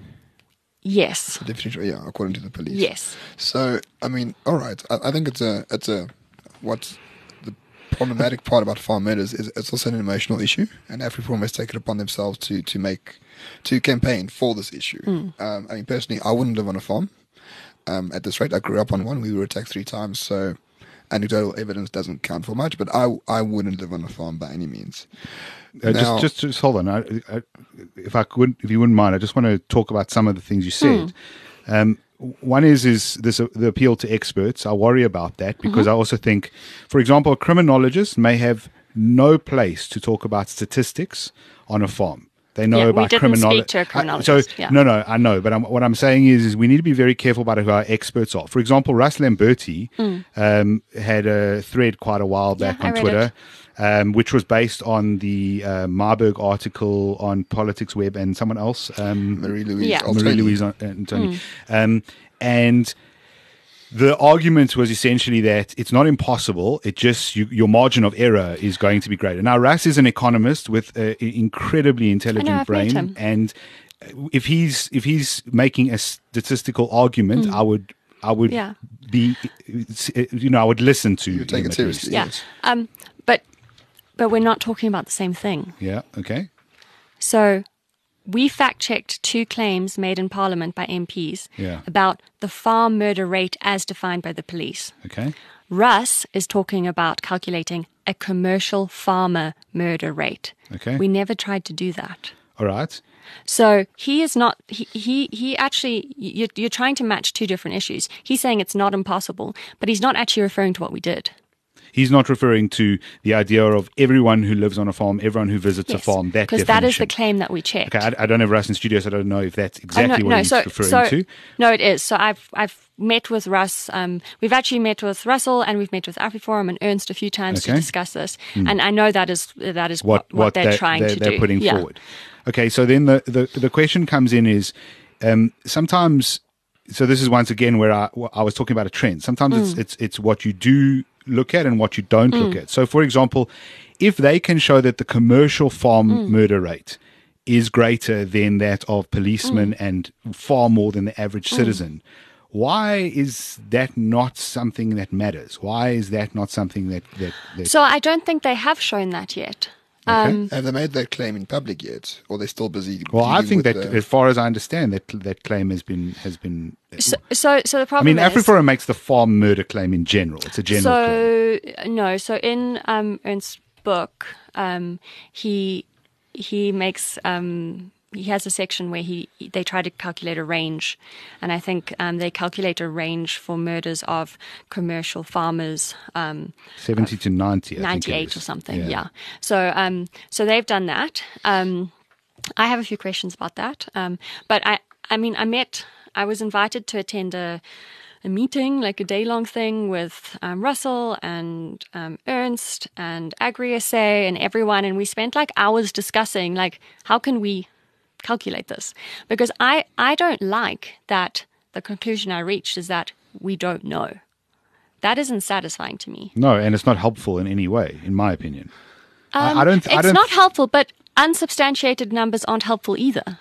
Yes. The definition, yeah, according to the police. Yes. So, I mean, all right. I think what's the problematic part about farm murders is it's also an emotional issue, and AfriForum take it upon themselves to campaign for this issue. I mean, personally, I wouldn't live on a farm at this rate. I grew up on one. We were attacked 3 times, so anecdotal evidence doesn't count for much, but I wouldn't live on a farm by any means. Just hold on. If you wouldn't mind, I just want to talk about some of the things you said. One is the appeal to experts. I worry about that because I also think, for example, a criminologist may have no place to talk about statistics on a farm. They know about criminology. Speak to a criminologist. No, I know. But what I'm saying is we need to be very careful about who our experts are. For example, Russ Lamberti had a thread quite a while back on Twitter, which was based on the Marburg article on Politics Web and someone else, Marie-Louise Antoni. And the argument was essentially that it's not impossible. It just your margin of error is going to be greater. Now, Russ is an economist with an incredibly intelligent brain, and if he's making a statistical argument, I would be, I would listen to. You take it seriously. Yeah. Yes. But we're not talking about the same thing. Yeah. Okay. So we fact-checked 2 claims made in Parliament by MPs about the farm murder rate as defined by the police. Okay. Russ is talking about calculating a commercial farmer murder rate. Okay. We never tried to do that. All right. So he is not, he actually, you're trying to match 2 different issues. He's saying it's not impossible, but he's not actually referring to what we did. He's not referring to the idea of everyone who lives on a farm, everyone who visits a farm. That because that is the claim that we checked. Okay, I don't have Russ in studio, so I don't know if that's exactly what he's referring to. No, it is. So I've met with Russ. We've actually met with Russell, and we've met with AfriForum and Ernst a few times to discuss this. And I know that is what they're trying to do. They're putting forward. Okay, so then the question comes in is sometimes. So this is once again where I was talking about a trend. Sometimes it's what you do look at and what you don't look at. So, for example, if they can show that the commercial farm murder rate is greater than that of policemen and far more than the average citizen, why is that not something that matters? Why is that not something that So I don't think they have shown that yet. Have they made that claim in public yet, or they're still busy? Well, I think that, as far as I understand, that claim has been. So the problem. I mean, AfriForum makes the farm murder claim in general. It's a general claim. No. So in Ernst's book, he makes. He has a section where they try to calculate a range, and I think they calculate a range for murders of commercial farmers. 70 to 90, 98 or something. Yeah. So they've done that. I have a few questions about that. But I was invited to attend a meeting, like a day-long thing with Russell and Ernst and AgriSA and everyone, and we spent like hours discussing like how can we calculate this, because I don't like that the conclusion I reached is that we don't know. That isn't satisfying to me. No, and it's not helpful in any way, in my opinion. It's not helpful, but unsubstantiated numbers aren't helpful either.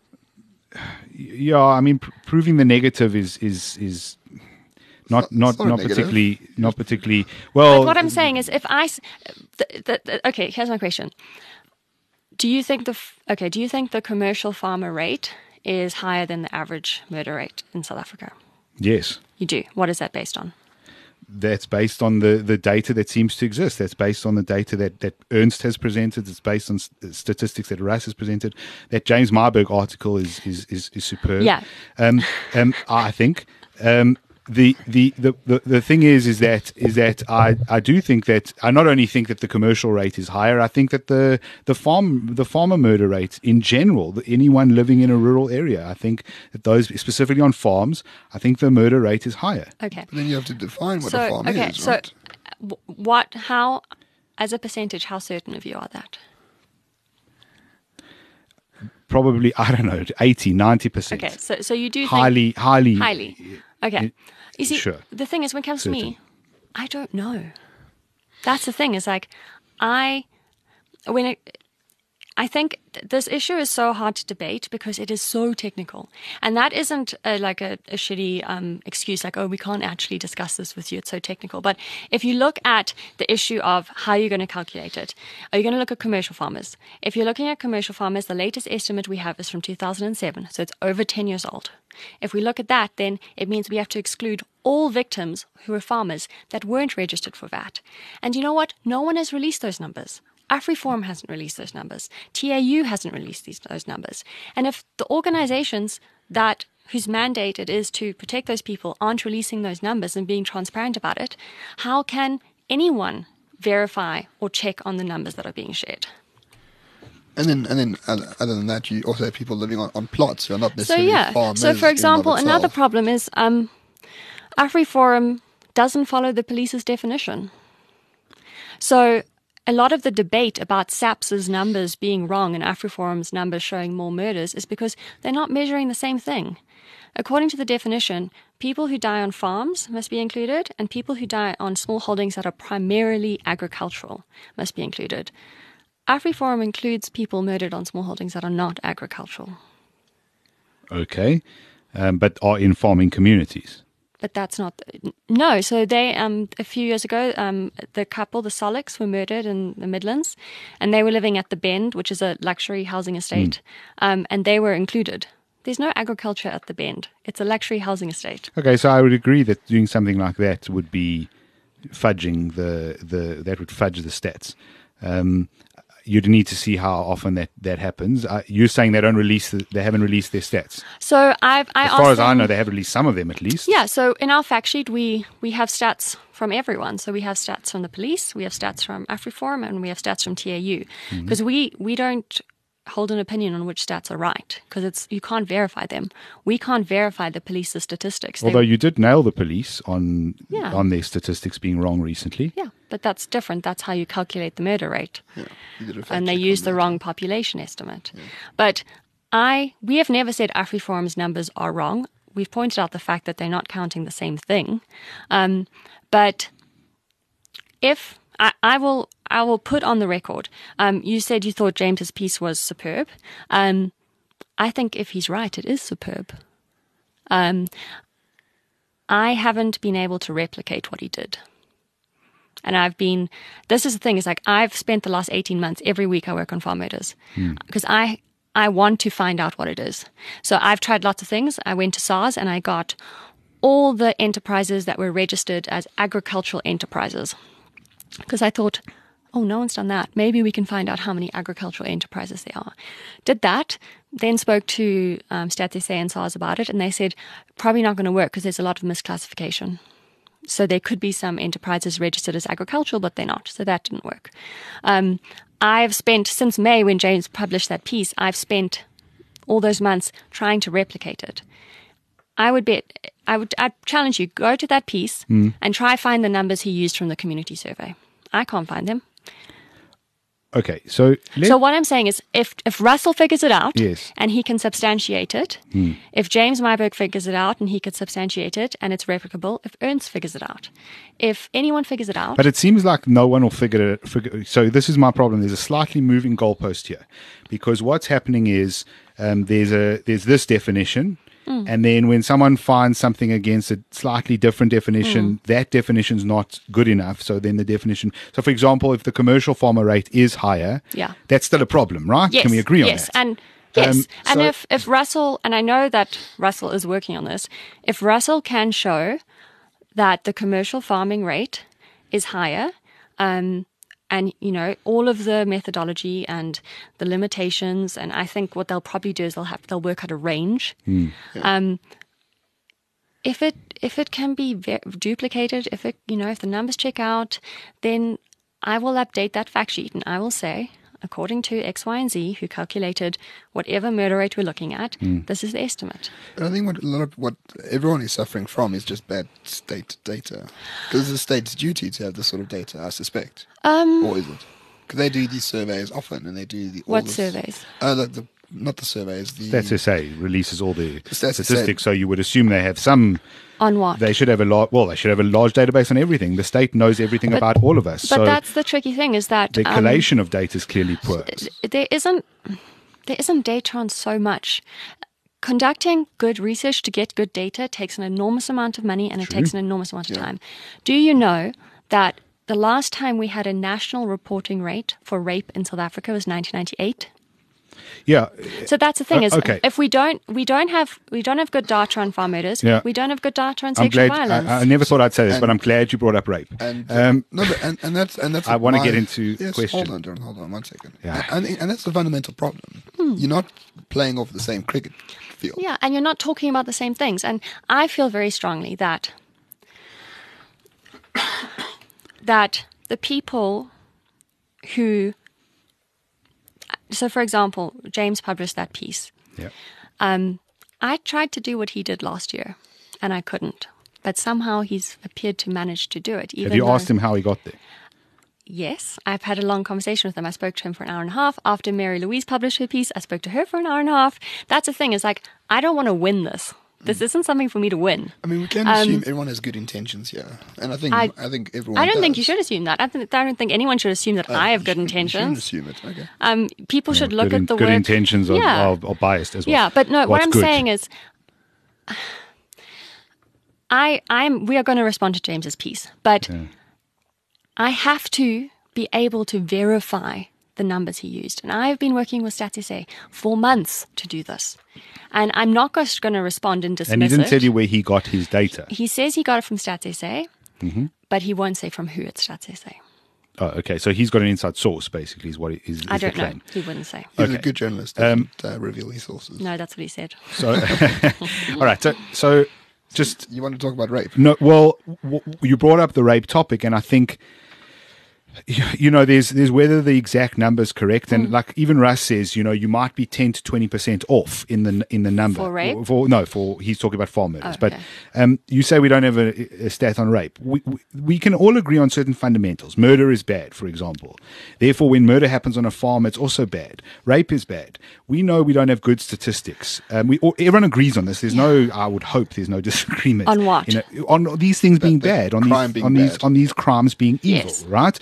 Yeah, I mean, proving the negative is not particularly well. But what I'm saying is, if okay, here's my question. Do you think the commercial farmer rate is higher than the average murder rate in South Africa? Yes. You do. What is that based on? That's based on the data that seems to exist. That's based on the data that Ernst has presented. It's based on statistics that Russ has presented. That James Marburg article is superb. Yeah. I think. The thing is that I do think that I not only think that the commercial rate is higher, I think that the farmer murder rate in general, anyone living in a rural area, I think that those specifically on farms, I think the murder rate is higher. Okay. But then you have to define what a farm is, right? So how, as a percentage, how certain of you are that? Probably, I don't know, 80, 90%. Okay, so you do think highly. Okay. You see, sure. The thing is, when it comes to me, I don't know. That's the thing. Is like, I think this issue is so hard to debate because it is so technical. And that isn't a shitty excuse like, oh, we can't actually discuss this with you. It's so technical. But if you look at the issue of how you're going to calculate it, are you going to look at commercial farmers? If you're looking at commercial farmers, the latest estimate we have is from 2007. So it's over 10 years old. If we look at that, then it means we have to exclude all victims who are farmers that weren't registered for VAT. And you know what? No one has released those numbers. AfriForum hasn't released those numbers. TAU hasn't released those numbers. And if the organizations whose mandate it is to protect those people aren't releasing those numbers and being transparent about it, how can anyone verify or check on the numbers that are being shared? And then, other than that, you also have people living on plots who are not necessarily farmers. So, for example, another problem is AfriForum doesn't follow the police's definition. So a lot of the debate about SAPS's numbers being wrong and AfriForum's numbers showing more murders is because they're not measuring the same thing. According to the definition, people who die on farms must be included, and people who die on small holdings that are primarily agricultural must be included. AfriForum includes people murdered on small holdings that are not agricultural. Okay, but are in farming communities. But that's not... No, so they, a few years ago, the couple, the Solicks, were murdered in the Midlands, and they were living at the Bend, which is a luxury housing estate, and they were included. There's no agriculture at the Bend. It's a luxury housing estate. Okay, so I would agree that doing something like that would be fudging that would fudge the stats. you'd need to see how often that happens. You're saying they haven't released their stats. So As far as I know, they have released some of them at least. Yeah, so in our fact sheet, we have stats from everyone. So we have stats from the police, we have stats from AfriForum, and we have stats from TAU. Because we don't hold an opinion on which stats are right, because you can't verify them. We can't verify the police's statistics. Although you did nail the police on Yeah. their statistics being wrong recently. Yeah, but that's different. That's how you calculate the murder rate. Yeah, you did a fact And they check use on the that. wrong population estimate. But we have never said AfriForum's numbers are wrong. We've pointed out the fact that they're not counting the same thing. But if I will put on the record, you said you thought James's piece was superb. I think if he's right, it is superb. I haven't been able to replicate what he did. And this is the thing, is like I've spent the last 18 months, every week I work on farm murders. Because I want to find out what it is. So I've tried lots of things. I went to SARS and I got all the enterprises that were registered as agricultural enterprises. Because I thought, oh, no one's done that. Maybe we can find out how many agricultural enterprises there are. Did that, then spoke to Stats SA and SARS about it, and they said, probably not going to work because there's a lot of misclassification. So there could be some enterprises registered as agricultural, but they're not. So that didn't work. I've spent, since May when James published that piece, I've spent all those months trying to replicate it. I'd challenge you, go to that piece and try find the numbers he used from the community survey. I can't find them. Okay, so what I'm saying is, if Russell figures it out Yes. and he can substantiate it, if James Myburgh figures it out and he can substantiate it and it's replicable, if Ernst figures it out, if anyone figures it out, But it seems like no one will figure it. So this is my problem. There's a slightly moving goalpost here, because what's happening is there's this definition, and then when someone finds something against a slightly different definition, that definition's not good enough. So then the definition. So for example, if the commercial farmer rate is higher, Yeah. that's still a problem, right? yes, Can we agree on yes, that? and yes, and so- if Russell, and I know that Russell is working on this, if Russell can show that the commercial farming rate is higher, and all of the methodology and the limitations, and I think what they'll probably do is they'll work out a range. If it can be duplicated, if the numbers check out, then I will update that fact sheet and I will say, according to X, Y, and Z, who calculated whatever murder rate we're looking at, this is the estimate. But I think what everyone is suffering from is just bad state data. Because it's the state's duty to have this sort of data, I suspect. Or is it? Because they do these surveys often, and they do Surveys? Not the surveys. Stats SA releases all the Stats SA. statistics, so you would assume they have some. On what? They should have a large database on everything. The state knows everything about all of us. But So that's the tricky thing, is that the collation of data is clearly poor. there isn't data on so much. Conducting good research to get good data takes an enormous amount of money, and it takes an enormous amount of time. Do you know that the last time we had a national reporting rate for rape in South Africa was 1998? Yeah, So that's the thing, is okay. if we don't have good data on farm murders, Yeah. we don't have good data on I'm sexual glad. violence. I never thought I'd say this, but I'm glad you brought up rape. And that's. I wanna my- get into yes, question. Hold on 1 second. Yeah. And that's the fundamental problem. You're not playing off the same cricket field. Yeah, and you're not talking about the same things. And I feel very strongly that the people who... So, for example, James published that piece. Yeah. I tried to do what he did last year, and I couldn't. But somehow he's appeared to manage to do it. Have you asked him how he got there? Yes, I've had a long conversation with him. I spoke to him for an hour and a half. After Mary Louise published her piece, I spoke to her for an hour and a half. That's the thing, is like, I don't want to win this. This isn't something for me to win. I mean, we can assume everyone has good intentions here, and I think everyone. I don't think does. you should assume that. I don't think anyone should assume that I have good You shouldn't intentions. assume it. Okay. People should look at the good work. intentions are biased as well. Yeah, but no, what What's I'm good? saying is, we are going to respond to James's piece, but I have to be able to verify the numbers he used. And I have been working with Stats SA for months to do this. And I'm not just going to respond and dismiss it. And he didn't tell you where he got his data. He says he got it from Stats SA, but he won't say from who at Stats SA. Oh, okay. So he's got an inside source, basically, is what it is I the don't know. claim. He wouldn't say. He's a Okay. good journalist. Doesn't reveal his sources. No, that's what he said. So, all right. So just You want to talk about rape? no. Well, you brought up the rape topic, and I think there's whether the exact number is correct, and like even Russ says, you might be 10 to 20% off in the number For rape? For he's talking about farm murders, Oh, okay. but you say we don't have a stat on rape. We can all agree on certain fundamentals. Murder is bad, for example. Therefore, when murder happens on a farm, it's also bad. Rape is bad. We know we don't have good statistics. Everyone agrees on this. There's I would hope there's no disagreement On what? On these things being bad, on crime being bad. these crimes being evil, Yes. right?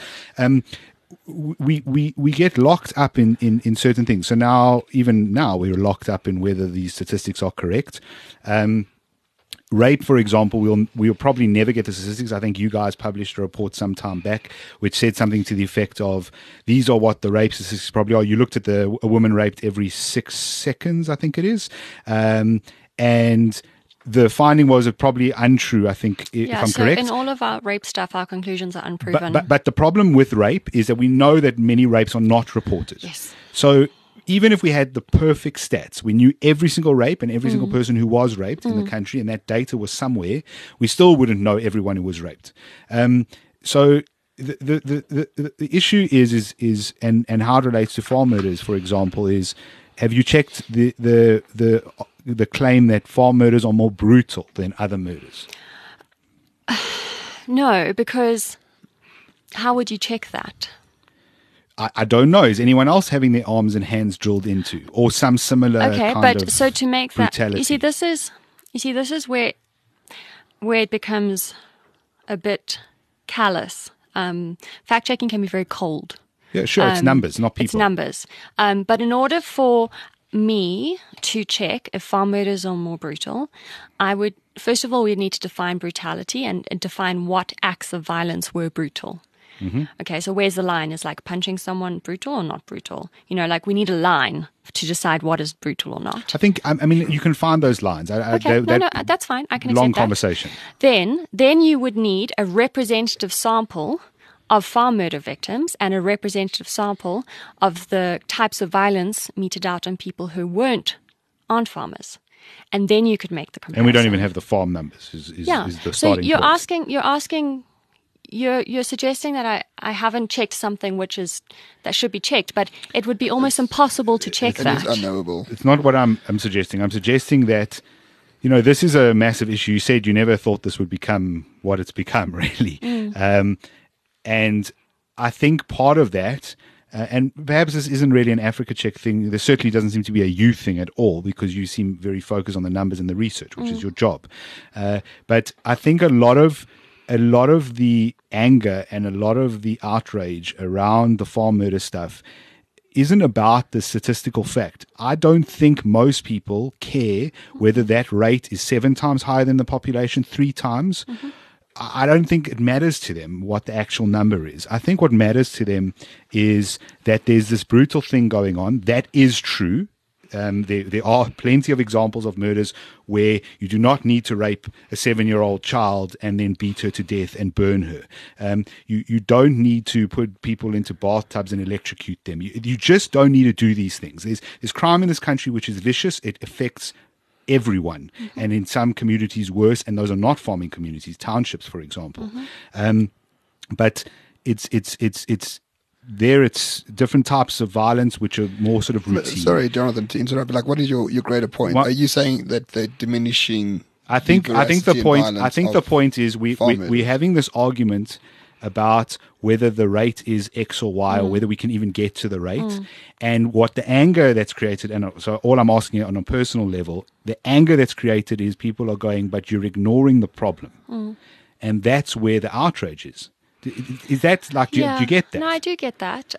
We get locked up in certain things. So even now, we're locked up in whether these statistics are correct. Rape, for example, we'll probably never get the statistics. I think you guys published a report some time back which said something to the effect of these are what the rape statistics probably are. You looked at a woman raped every 6 seconds, I think it is, and the finding was probably untrue, I think, if I'm so correct. in all of our rape stuff, our conclusions are unproven. But the problem with rape is that we know that many rapes are not reported. Yes. So even if we had the perfect stats, we knew every single rape and every single person who was raped in the country, and that data was somewhere, we still wouldn't know everyone who was raped. So the issue is and how it relates to farm murders, for example, is have you checked the claim that farm murders are more brutal than other murders? No, because how would you check that? I don't know. Is anyone else having their arms and hands drilled into, or some similar Okay, kind but of so to make that, brutality? you see, this is where it becomes a bit callous. Fact checking can be very cold. Yeah, sure. It's numbers, not people. It's numbers. But in order for me to check if farm murders are more brutal, I would, first of all, we'd need to define brutality and define what acts of violence were brutal. Mm-hmm. Okay, so where's the line? Is like punching someone brutal or not brutal? We need a line to decide what is brutal or not. I think, I mean, you can find those lines. Okay, that's fine. I can long accept that. conversation. Then you would need a representative sample of farm murder victims and a representative sample of the types of violence meted out on people who aren't farmers. And then you could make the comparison. And we don't even have the farm numbers. Is the starting point. You're suggesting that I haven't checked something that should be checked, but it would be almost impossible to check that. It is unknowable. It's not what I'm suggesting. I'm suggesting that, this is a massive issue. You said you never thought this would become what it's become, really. And I think part of that, and perhaps this isn't really an Africa Check thing. There certainly doesn't seem to be a you thing at all, because you seem very focused on the numbers and the research, which is your job. But I think a lot of the anger and a lot of the outrage around the farm murder stuff isn't about the statistical fact. I don't think most people care whether that rate is 7 times higher than the population, 3 times. Mm-hmm. I don't think it matters to them what the actual number is. I think what matters to them is that there's this brutal thing going on. That is true. There are plenty of examples of murders where you do not need to rape a 7-year-old child and then beat her to death and burn her. You don't need to put people into bathtubs and electrocute them. You just don't need to do these things. There's crime in this country which is vicious. It affects everyone, and in some communities worse, and those are not farming communities, townships, for example. But it's different types of violence which are more sort of routine. Sorry, Jonathan, to interrupt. But what is your greater point? Are you saying that they're diminishing? I think the point is we're having this argument about whether the rate is X or Y, or whether we can even get to the rate, and what the anger that's created. And so all I'm asking on a personal level, the anger that's created is people are going, but you're ignoring the problem. And that's where the outrage is. Is that like, do you get that? No, I do get that.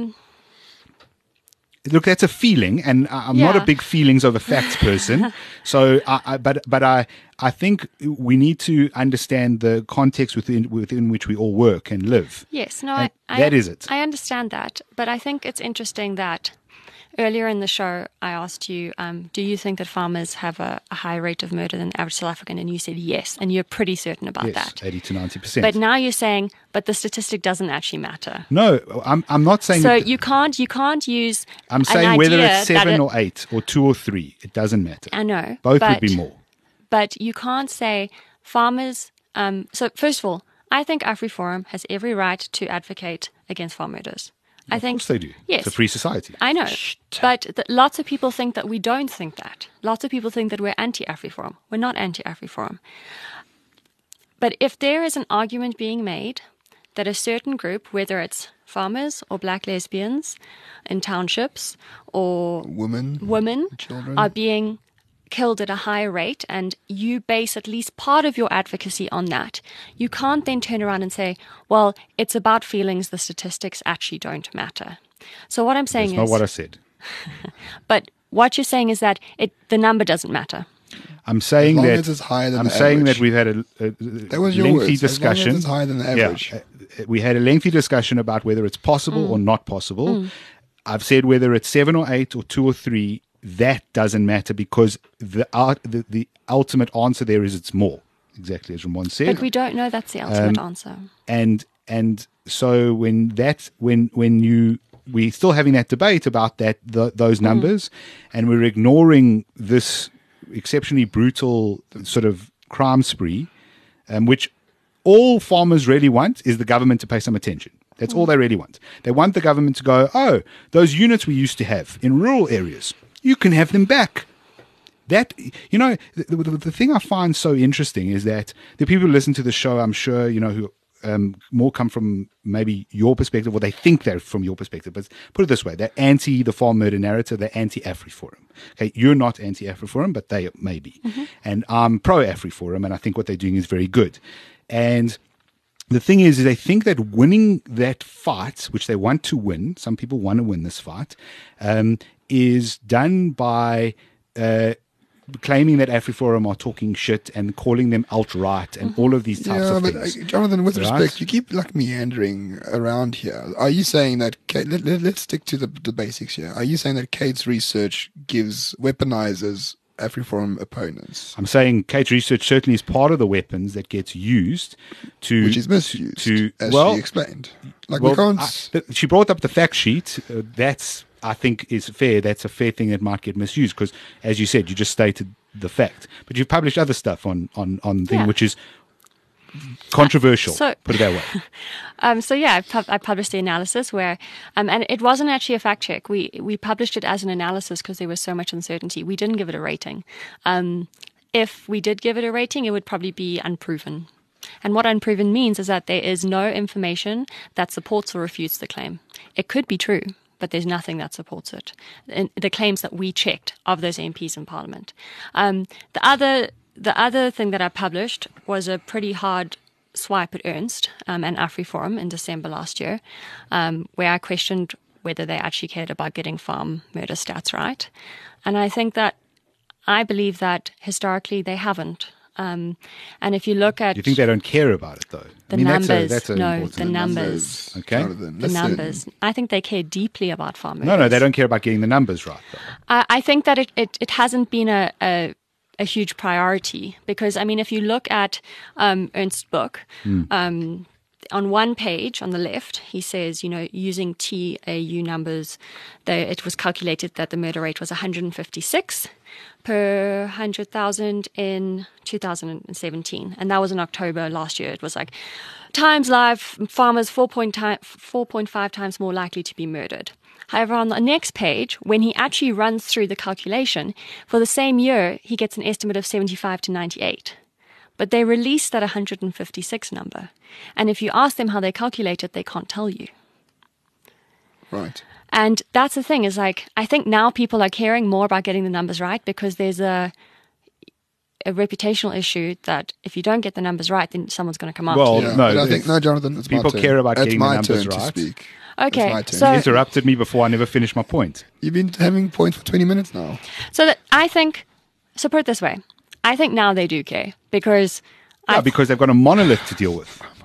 Look, that's a feeling, and I'm not a big feelings over facts person. So, I think we need to understand the context within which we all work and live. Yes, no, that is it. I understand that, but I think it's interesting that, earlier in the show, I asked you, do you think that farmers have a higher rate of murder than the average South African? And you said yes, and you're pretty certain about Yes, that. 80 to 90%. But now you're saying, but the statistic doesn't actually matter. No, I'm not saying So that. you can't use. I'm an saying whether idea it's that 7 or 8 or 2 or 3, it doesn't matter. I know. Both but, would be more. But you can't say farmers. So first of all, I think AfriForum has every right to advocate against farm murders. I think Of course they do. Yes, It's a free society. I know. But lots of people think that we don't think that. Lots of people think that we're anti-AfriForum. We're not anti-AfriForum. But if there is an argument being made that a certain group, whether it's farmers or black lesbians in townships or women children. are being killed at a higher rate, and you base at least part of your advocacy on that, you can't then turn around and say, well, it's about feelings, the statistics actually don't matter. So what I'm saying That's not is, what I said. but what you're saying is that the number doesn't matter. I'm saying As long that as it's higher than I'm the saying average. that we've had That was your lengthy words. discussion. As long as it's higher than the average. Yeah, we had a lengthy discussion about whether it's possible or not possible. I've said whether it's 7 or 8 or 2 or 3, that doesn't matter because the ultimate answer there is it's more. Exactly as Ramon said. But we don't know that's the ultimate answer. And so we're still having that debate about those numbers, and we're ignoring this exceptionally brutal sort of crime spree, which all farmers really want is the government to pay some attention. That's all they really want. They want the government to go, oh, those units we used to have in rural areas, you can have them back. That, the thing I find so interesting is that the people who listen to the show, I'm sure, who more come from maybe your perspective, or they think they're from your perspective. But put it this way, they're anti the farm murder narrative, they're anti-AfriForum. Okay, you're not anti-AfriForum, but they may be. And I'm pro-AfriForum, and I think what they're doing is very good. And the thing is they think that winning that fight, which they want to win, some people want to win this fight, is done by claiming that AfriForum are talking shit and calling them alt-right and all of these types of things. Jonathan, with Right? respect, you keep meandering around here. Are you saying that, let's stick to the basics here. Are you saying that Kate's research weaponizes AfriForum opponents? I'm saying Kate's research certainly is part of the weapons that gets used to... Which is misused, as she explained. She brought up the fact sheet. That's, I think, is fair. That's a fair thing that might get misused because, as you said, you just stated the fact. But you've published other stuff on thing which is controversial, put it that way. I published the analysis where, and it wasn't actually a fact check. We published it as an analysis because there was so much uncertainty. We didn't give it a rating. If we did give it a rating, it would probably be unproven. And what unproven means is that there is no information that supports or refutes the claim. It could be true, but there's nothing that supports it. And the claims that we checked of those MPs in Parliament. The other thing that I published was a pretty hard swipe at Ernst and AfriForum in December last year, where I questioned whether they actually cared about getting farm murder stats right. And I believe that historically they haven't. And if you look at... You think they don't care about it, though? The numbers. That's No, important. the numbers. Okay. The numbers. I think they care deeply about farm murders. No, they don't care about getting the numbers right, though. I think that it hasn't been a huge priority because, I mean, if you look at Ernst's book, on one page on the left, he says, using TAU numbers, it was calculated that the murder rate was 156 per 100,000 in 2017. And that was in October last year. It was like times live, farmers 4.5 times more likely to be murdered. However, on the next page, when he actually runs through the calculation, for the same year, he gets an estimate of 75 to 98. But they released that 156 number. And if you ask them how they calculate it, they can't tell you. Right. And that's the thing, is I think now people are caring more about getting the numbers right because there's a reputational issue that if you don't get the numbers right, then someone's going to come after Well, you. no, but I think, Jonathan, it's people my turn. care about It's getting my the numbers turn right. to speak. Okay, It's my turn. so- You interrupted me before I never finished my point. You've been having points for 20 minutes now. So put it this way, I think now they do care because Yeah, because they've got a monolith to deal with. Oh, my God.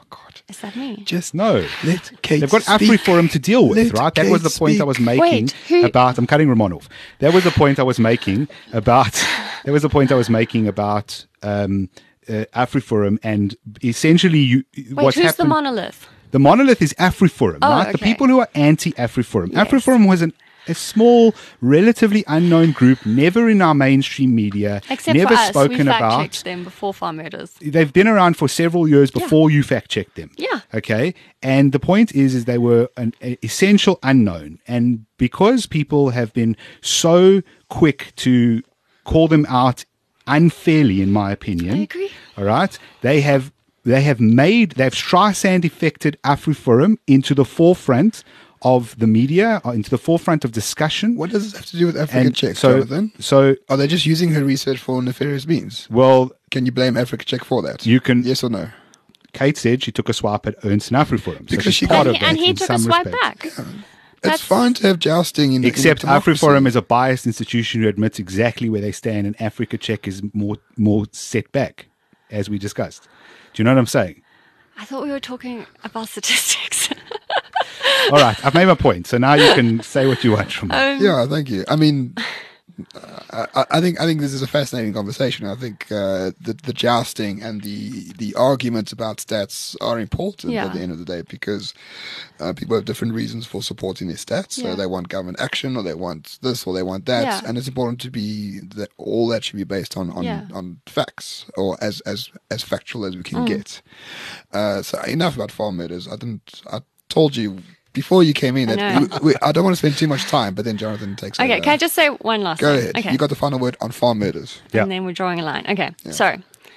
Is that me? Just No. let Kate They've got speak. AfriForum to deal with, Let right? That was Kate the point I was speak. making Wait, who- about. I'm cutting Ramon off. That was the point I was making about. That was the point I was making about AfriForum, and essentially, Wait, what's who's the happened. monolith? The monolith is AfriForum, Oh, right? The okay. people who are anti-AfriForum. Yes. AfriForum was a small, relatively unknown group, never in our mainstream media, Except never for us, we spoken fact-checked about. them before Farm Murders. They've been around for several years before you fact checked them. Yeah. Okay. And the point is they were an essential unknown. And because people have been so quick to call them out unfairly, in my opinion. I agree. All right. They've Streisand affected AfriForum into the forefront of the media, into the forefront of discussion. What does this have to do with Africa And Check, so, Jonathan? so, Are they just using her research for nefarious means? well, Can you blame Africa Check for that? You can- Yes or no? Kate said she took a swipe at Ernst and AfriForum. So Because she's she part got- of that And he in took some a swipe respects. back. It's That's- fine to have jousting in Except in a democracy. AfriForum is a biased institution who admits exactly where they stand, and Africa Check is more set back, as we discussed. Do you know what I'm saying? I thought we were talking about statistics. All right, I've made my point, so now you can say what you want from me. Yeah, thank you. I mean, I think this is a fascinating conversation. I think the jousting and the arguments about stats are important Yeah. at the end of the day, because people have different reasons for supporting their stats. So Yeah. they want government action, or they want this, or they want that, Yeah. and it's important to be that all that should be based on Yeah. on facts, or as factual as we Mm. can get. So enough about Farm Murders. I told you before you came in I that I don't want to spend too much time, but then Jonathan takes Okay, over. can I just say one last Go thing? ahead. Okay. You got the final word on Farm Murders. Yeah. And then we're drawing a line. Okay. So,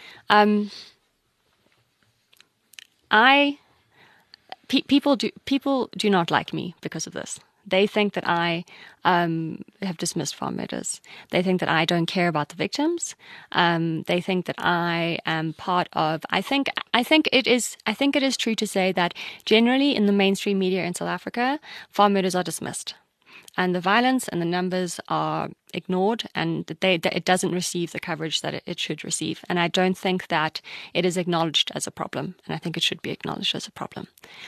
people do not like me because of this. They think that I have dismissed Farm Murders. They think that I don't care about the victims. They think that I am part of. I think it is true to say that generally in the mainstream media in South Africa, farm murders are dismissed, and the violence and the numbers are ignored, and that it doesn't receive the coverage that it should receive. And I don't think that it is acknowledged as a problem, and I think it should be acknowledged as a problem.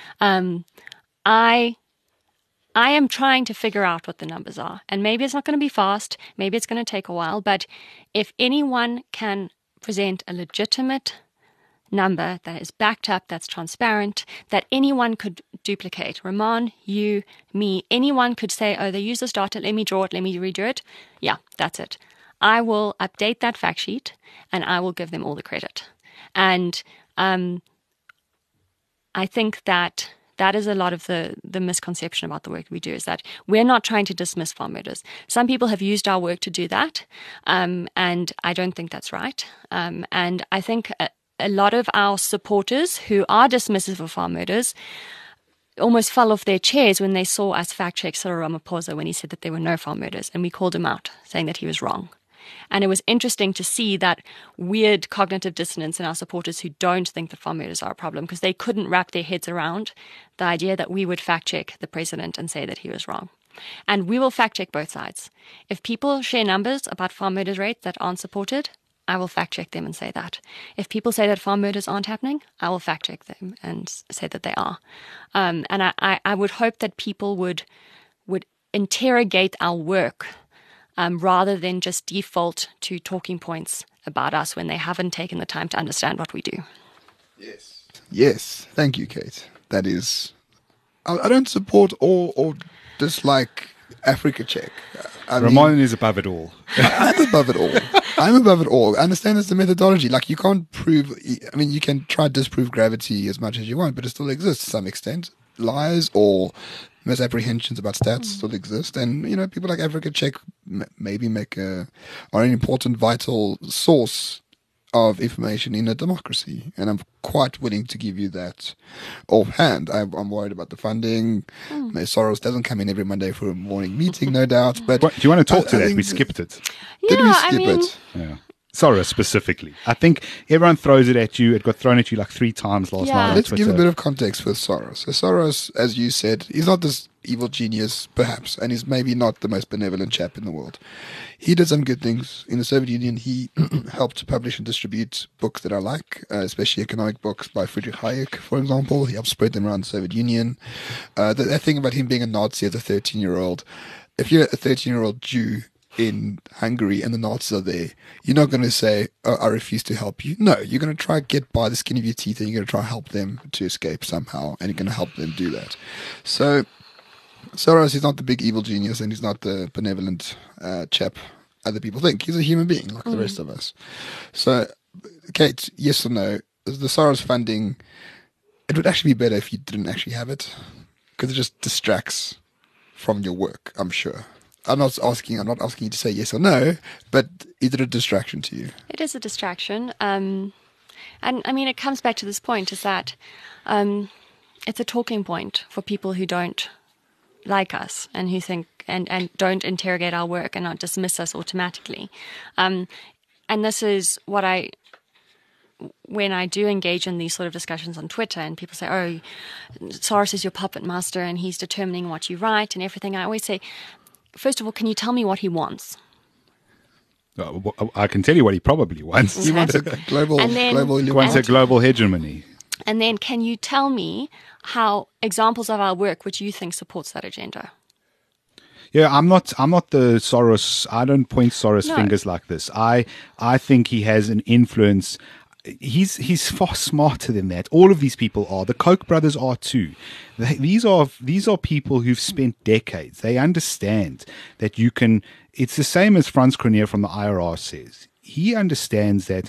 I am trying to figure out what the numbers are, and maybe it's not going to be fast, maybe it's going to take a while, but if anyone can present a legitimate number that is backed up, that's transparent, that anyone could duplicate, Ramon, you, me, anyone could say, oh, they use this data, let me draw it, let me redo it. Yeah, that's it. I will update that fact sheet and I will give them all the credit. And I think that is a lot of the misconception about the work we do, is that we're not trying to dismiss farm murders. Some people have used our work to do that, and I don't think that's right. And I think a lot of our supporters who are dismissive of farm murders almost fell off their chairs when they saw us fact-check Cyril Ramaphosa when he said that there were no farm murders, and we called him out, saying that he was wrong. And it was interesting to see that weird cognitive dissonance in our supporters who don't think that farm murders are a problem, because they couldn't wrap their heads around the idea that we would fact-check the president and say that he was wrong. And we will fact-check both sides. If people share numbers about farm murder rates that aren't supported, I will fact-check them and say that. If people say that farm murders aren't happening, I will fact-check them and say that they are. And I would hope that people would interrogate our work rather than just default to talking points about us when they haven't taken the time to understand what we do. Yes. Thank you, Kate. That is... I don't support or dislike Africa Check. I mean, Ramon is above it all. I'm above it all. I'm above it all. I understand it's the methodology. Like, you can't prove... I mean, you can try to disprove gravity as much as you want, but it still exists to some extent. Lies or misapprehensions about stats still exist. And, you know, people like Africa Check maybe are an important, vital source of information in a democracy. And I'm quite willing to give you that offhand. I'm worried about the funding. Soros doesn't come in every Monday for a morning meeting, no doubt. But Do you want to talk to I that? think We skipped it. Did we Yeah, skip I mean, it? Yeah. Soros specifically. I think everyone throws it at you. It got thrown at you like 3 times last Yeah. night on Let's give a Twitter. bit of context with Soros. So Soros, as you said, he's not this evil genius, perhaps, and he's maybe not the most benevolent chap in the world. He did some good things. In the Soviet Union, he helped publish and distribute books that I like, especially economic books by Friedrich Hayek, for example. He helped spread them around the Soviet Union. That thing about him being a Nazi as a 13-year-old, if you're a 13-year-old Jew in Hungary and the Nazis are there, you're not going to say, oh, I refuse to help you. No, you're going to try to get by the skin of your teeth and you're going to try to help them to escape somehow, and you're going to help them do that. So Soros is not the big evil genius, and he's not the benevolent chap other people think. He's a human being like the rest of us. So, Kate, yes or no, the Soros funding, it would actually be better if you didn't actually have it, because it just distracts from your work, I'm sure. I'm not asking you to say yes or no, but is it a distraction to you? It is a distraction. And I mean, it comes back to this point, is that it's a talking point for people who don't like us and who think and don't interrogate our work and not dismiss us automatically. And this is what when I do engage in these sort of discussions on Twitter and people say, oh, Soros is your puppet master and he's determining what you write and everything, I always say, first of all, can you tell me what he wants? I can tell you what he probably wants. He wants a global, And then- global. He wants a global hegemony. And then can you tell me how examples of our work which you think supports that agenda? Yeah, I'm not the Soros. I don't point Soros No. fingers like this. I think he has an influence. He's far smarter than that. All of these people are. The Koch brothers are too. These are people who've spent decades. They understand that you can. It's the same as Franz Cronier from the IRR says. He understands that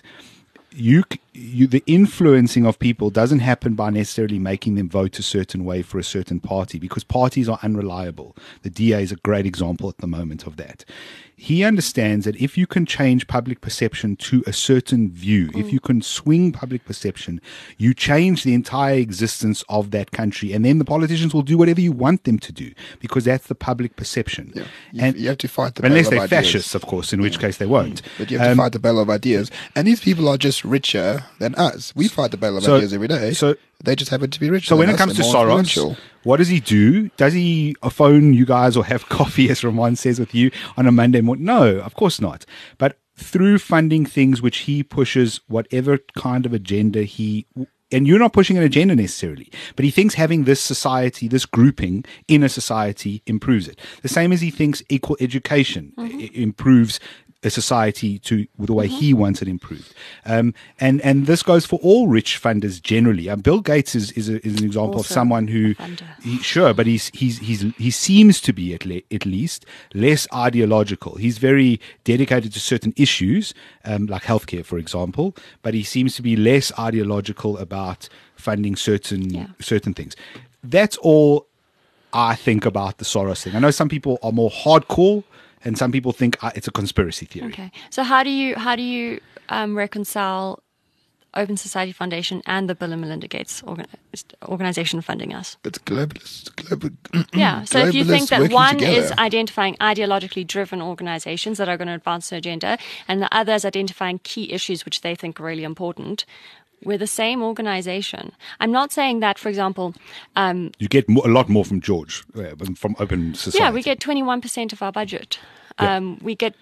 the influencing of people doesn't happen by necessarily making them vote a certain way for a certain party, because parties are unreliable. The DA is a great example at the moment of that. He understands that if you can change public perception to a certain view, if you can swing public perception, you change the entire existence of that country, and then the politicians will do whatever you want them to do, because that's the public perception. Yeah. And You have to fight the unless battle they're of ideas. fascists, of course, in which case they won't. But you have to fight the battle of ideas. And these people are just richer than us. We fight the battle of So- ideas every day. so- they just happen to be richer So when than it us comes to and more Soros, influential. what does he do? Does he phone you guys or have coffee, as Ramon says, with you on a Monday morning? No, of course not. But through funding things which he pushes, whatever kind of agenda and you're not pushing an agenda necessarily, but he thinks having this society, this grouping in a society improves it. The same as he thinks equal education improves a society to the way he wants it improved. And this goes for all rich funders generally. Bill Gates is an example of Also someone who, a funder. sure, but he seems to be at least less ideological. He's very dedicated to certain issues, like healthcare, for example, but he seems to be less ideological about funding certain things. That's all I think about the Soros thing. I know some people are more hardcore, and some people think it's a conspiracy theory. Okay. So how do you reconcile Open Society Foundation and the Bill and Melinda Gates organization funding us? It's globalist. Yeah. So if you globalists think that working one together. is identifying ideologically driven organizations that are going to advance the agenda, and the other is identifying key issues which they think are really important, we're the same organization. I'm not saying that, for example, You get a lot more from George, from Open Society. yeah, we get 21% of our budget. We get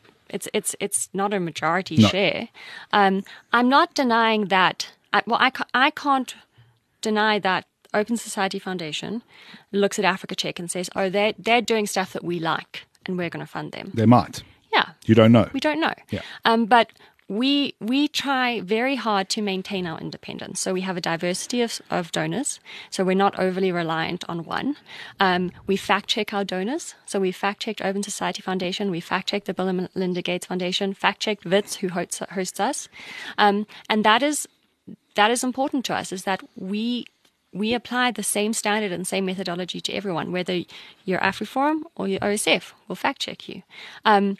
it's not a majority No. share. I'm not denying that. I can't deny that Open Society Foundation looks at Africa Check and says, oh, they're doing stuff that we like, and we're going to fund them. They might. Yeah, You don't know. we don't know. Yeah. But we try very hard to maintain our independence. So we have a diversity of donors. So we're not overly reliant on one. We fact check our donors. So we fact checked Open Society Foundation. We fact checked the Bill and Melinda Gates Foundation. Fact checked WITS, who hosts us. And that is important to us. Is that we apply the same standard and same methodology to everyone, whether you're AfriForum or you're OSF. We'll fact check you. And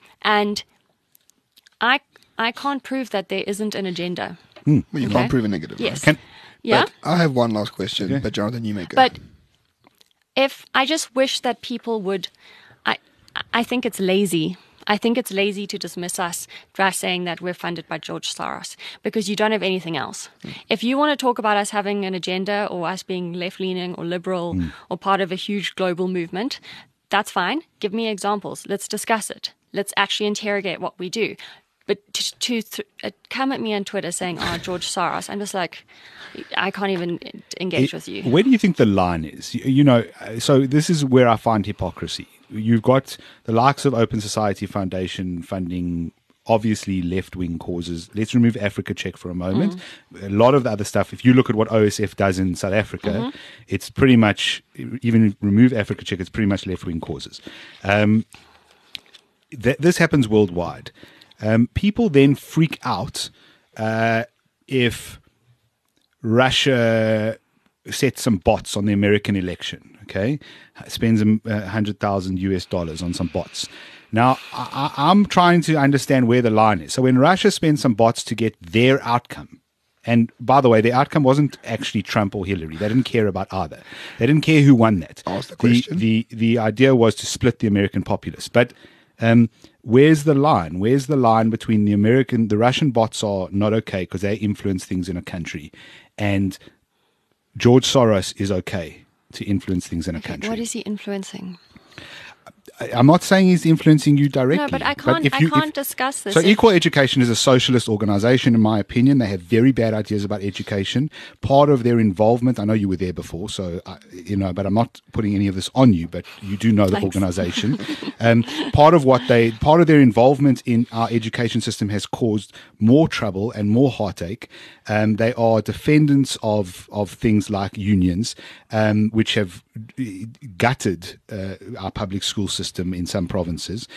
I can't prove that there isn't an agenda. Well, you Okay. can't prove a negative. Yes. Right? Yeah. But I have one last question, Okay. but Jonathan, you may go. But if I just wish that people would, I think it's lazy I think it's lazy to dismiss us by saying that we're funded by George Soros because you don't have anything else. If you want to talk about us having an agenda or us being left-leaning or liberal or part of a huge global movement, that's fine. Give me examples. Let's discuss it. Let's actually interrogate what we do. But to come at me on Twitter saying, "Oh, George Soros," I'm just like, I can't even engage with you. Where do you think the line is? You know, so this is where I find hypocrisy. You've got the likes of Open Society Foundation funding obviously left-wing causes. Let's remove Africa Check for a moment. A lot of the other stuff, if you look at what OSF does in South Africa, it's pretty much, even remove Africa Check, it's pretty much left-wing causes. This happens worldwide. People then freak out if Russia sets some bots on the American election, okay? Spends $100,000 on some bots. Now, I'm trying to understand where the line is. So when Russia spends some bots to get their outcome, and by the way, the outcome wasn't actually Trump or Hillary. They didn't care about either. They didn't care who won that. Ask the question. The idea was to split the American populace. But where's the line? Where's the line between the Russian bots are not okay because they influence things in a country, and George Soros is okay to influence things in a country? What is he influencing? I'm not saying he's influencing you directly. No, but I can't discuss this. So Equal Education is a socialist organization, in my opinion. They have very bad ideas about education. Part of their involvement, I know you were there before, so, but I'm not putting any of this on you, but you do know the organization. Part of their involvement in our education system has caused more trouble and more heartache. They are defendants of things like unions, which have gutted our public school system in some provinces.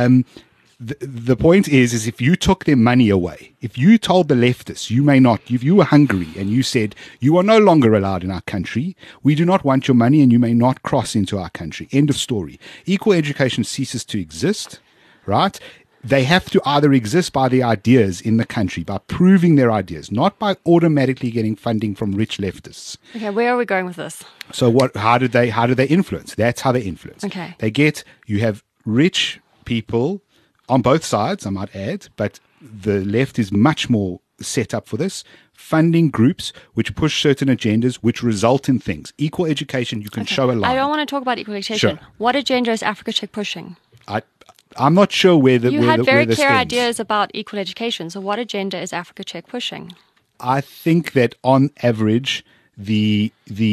The point is if you took their money away, if you told the leftists you may not, if you were hungry and you said you are no longer allowed in our country, we do not want your money and you may not cross into our country. End of story. Equal education ceases to exist, right? They have to either exist by the ideas in the country, by proving their ideas, not by automatically getting funding from rich leftists. Okay, where are we going with this? So how do they influence? That's how they influence. Okay. You have rich people on both sides, I might add, but the left is much more set up for this, funding groups which push certain agendas which result in things. Equal education, you can show a line. I don't want to talk about equal education. Sure. What agenda is Africa Check pushing? I'm not sure where the You had very clear stands. ideas about equal education. So what agenda is Africa Check pushing? I think that on average, the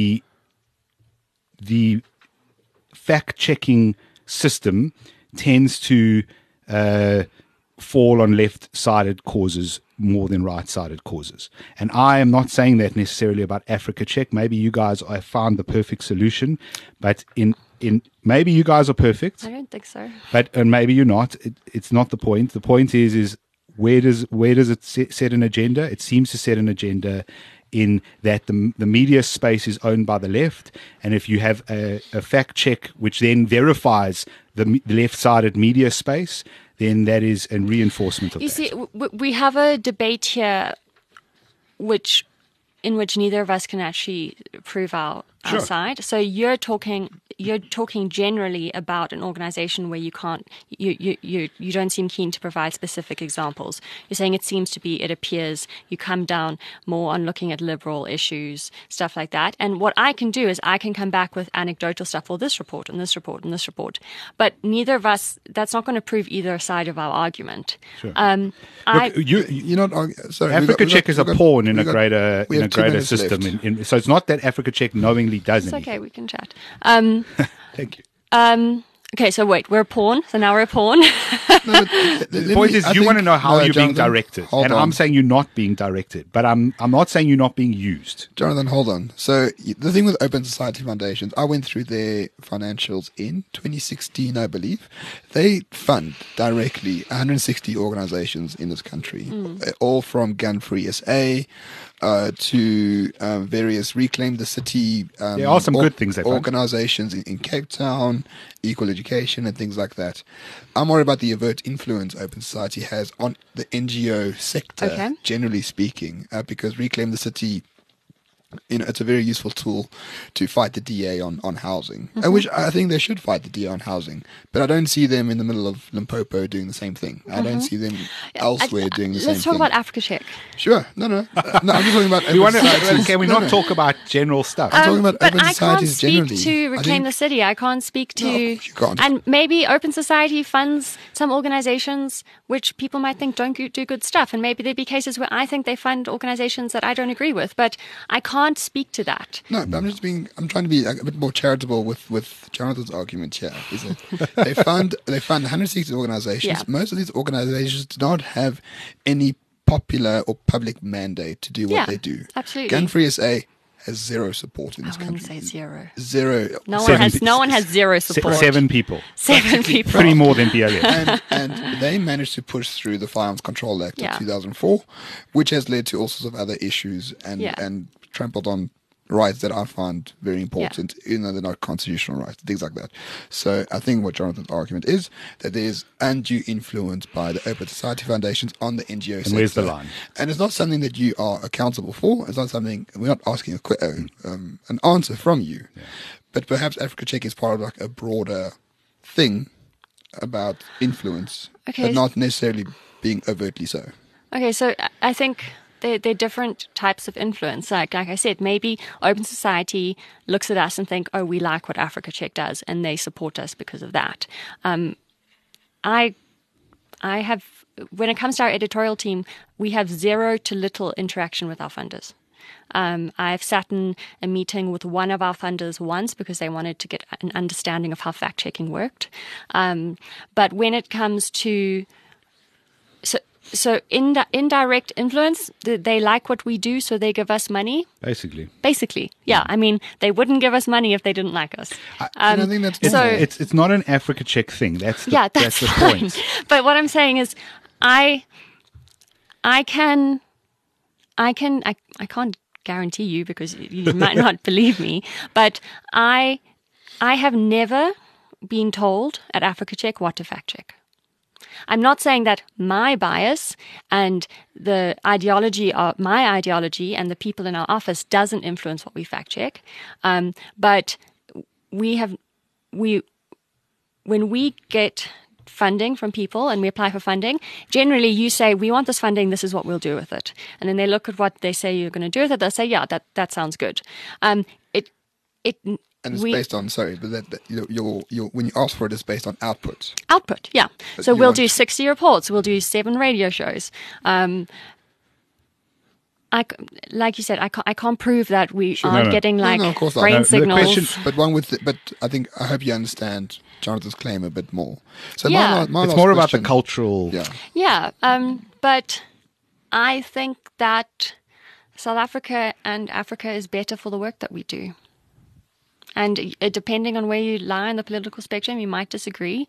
fact-checking system tends to fall on left-sided causes more than right-sided causes. And I am not saying that necessarily about Africa Check. Maybe you guys have found the perfect solution, but maybe you guys are perfect. I don't think so. And maybe you're not. It's not the point. The point is where does it set an agenda? It seems to set an agenda in that the media space is owned by the left, and if you have a fact check which then verifies the left-sided media space, then that is a reinforcement of that. You see, we have a debate here in which neither of us can actually prove our side. So you're talking generally about an organization where you don't seem keen to provide specific examples. You're saying it appears you come down more on looking at liberal issues, stuff like that. And what I can do is I can come back with anecdotal stuff, or this report and this report and this report. But neither of us, that's not going to prove either side of our argument. Sure. You're not. Sorry, Africa Check is a pawn in a greater minutes system. So it's not that Africa Check knowingly does It's anything. okay, we can chat. Thank you. Okay, so wait, we're a pawn. So now we're a pawn. The point is, you want to know how you're being directed, and I'm saying you're not being directed, but I'm not saying you're not being used. Jonathan, hold on. So the thing with Open Society Foundations, I went through their financials in 2016, I believe. They fund directly 160 organizations in this country, all from Gun Free SA to various Reclaim the City. There are some good things they fund. Organizations in Cape Town, Equal Education, and things like that. I'm worried about the overt influence Open Society has on the NGO sector, generally speaking, because Reclaim the City it's a very useful tool to fight the DA on housing. Mm-hmm. Which I think they should fight the DA on housing. But I don't see them in the middle of Limpopo doing the same thing. I don't see them elsewhere doing the same thing. Let's talk about Africa Check. Sure. No, I'm just talking about We open want to, societies. can we No, not talk about general stuff? I'm talking about But open I can't societies speak generally. to I Reclaim think- the City. I can't speak to... No, of course you can't. And maybe Open Society funds some organizations which people might think don't do good stuff. And maybe there'd be cases where I think they fund organizations that I don't agree with. But I can't speak to that. No, but I'm trying to be a bit more charitable with Jonathan's argument here. Is that they fund 160 organizations. Yeah. Most of these organizations do not have any popular or public mandate to do what Yeah, they do. absolutely. Gun Free SA has zero support in I this wouldn't country. say zero. Zero. No one has zero support. 7 people. 7 people. Three more than BLM. and they managed to push through the Firearms Control Act Yeah. of 2004, which has led to all sorts of other issues Yeah. and trampled on rights that I find very important, even though they're not constitutional rights, things like that. So I think what Jonathan's argument is that there's undue influence by the Open Society Foundations on the NGO sector. And where's the line? And it's not something that you are accountable for. It's not something, we're not asking an answer from you. But perhaps Africa Check is part of like a broader thing about influence, Okay. but not necessarily being overtly so. Okay, so I think they're different types of influence. Like I said, maybe Open Society looks at us and think, oh, we like what Africa Check does, and they support us because of that. I have, when it comes to our editorial team, we have zero to little interaction with our funders. I've sat in a meeting with one of our funders once because they wanted to get an understanding of how fact-checking worked. But when it comes to... So indirect influence, they like what we do, so they give us money. Basically. Yeah. I mean, they wouldn't give us money if they didn't like us. And I think that's so- normal. It's not an Africa Check thing. That's That's the fine. point. But what I'm saying is, I can't guarantee you because you might not believe me, but I have never been told at Africa Check what to fact check. I'm not saying that my bias and the ideology of my ideology and the people in our office doesn't influence what we fact check. But when we get funding from people and we apply for funding, generally you say, we want this funding, this is what we'll do with it. And then they look at what they say you're going to do with it. They'll say, yeah, that sounds good. And it's based on, but your when you ask for it, it's based on output. Output, yeah. But So you we'll want- do 60 reports. We'll do 7 radio shows. Like you said, I can't prove that we aren't no. getting like No, of course not. brain No, the signals. question- But I hope you understand Jonathan's claim a bit more. So Yeah. my It's last more about the question- cultural. Yeah. Yeah, but I think that South Africa and Africa is better for the work that we do. And depending on where you lie in the political spectrum, you might disagree.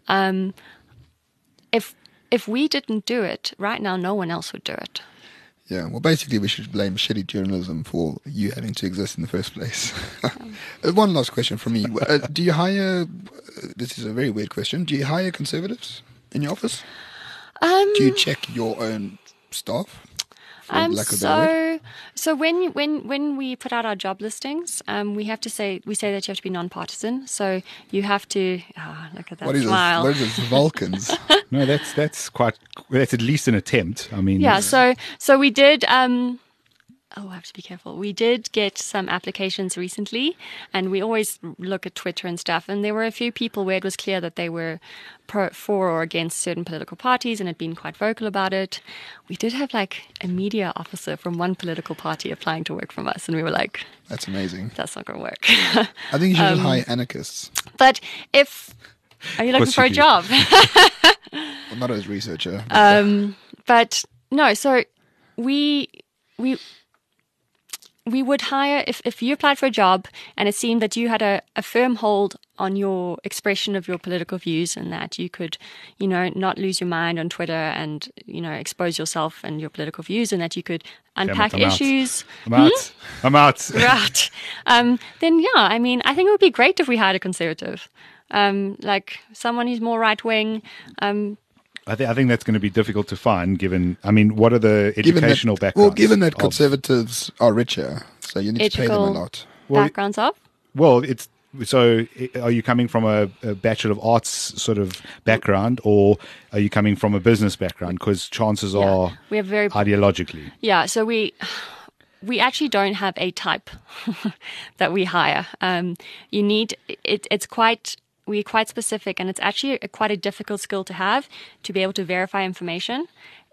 If we didn't do it, right now no one else would do it. Yeah, well, basically, we should blame shitty journalism for you having to exist in the first place. One last question from me. Do you hire, this is a very weird question, do you hire conservatives in your office? Do you check your own staff? For lack of a better word? So when we put out our job listings, we say that you have to be non-partisan. So you have to look at that What is smile. this? What is this? Vulcans. No, that's at least an attempt. I mean, Yeah, so we did. I have to be careful. We did get some applications recently, and we always look at Twitter and stuff. And there were a few people where it was clear that they were for or against certain political parties and had been quite vocal about it. We did have like a media officer from one political party applying to work from us, and we were like, That's amazing. "That's not going to work." I think you should just hire anarchists. But are you looking course for a you do. job? Well, not as a researcher. But no, so we would hire if you applied for a job and it seemed that you had a firm hold on your expression of your political views and that you could, not lose your mind on Twitter and, expose yourself and your political views and that you could unpack I'm out. issues. I'm out. Right. Then, yeah, I mean, I think it would be great if we had a conservative, like someone who's more right wing, I think that's going to be difficult to find. What are the educational backgrounds? Well, given that conservatives are richer, so you need to pay them a lot. Backgrounds of? Well, are you coming from a Bachelor of Arts sort of background, or are you coming from a business background? Because chances are we have very ideologically. Yeah, so we actually don't have a type that we hire. You need we're quite specific, and it's actually quite a difficult skill to have to be able to verify information.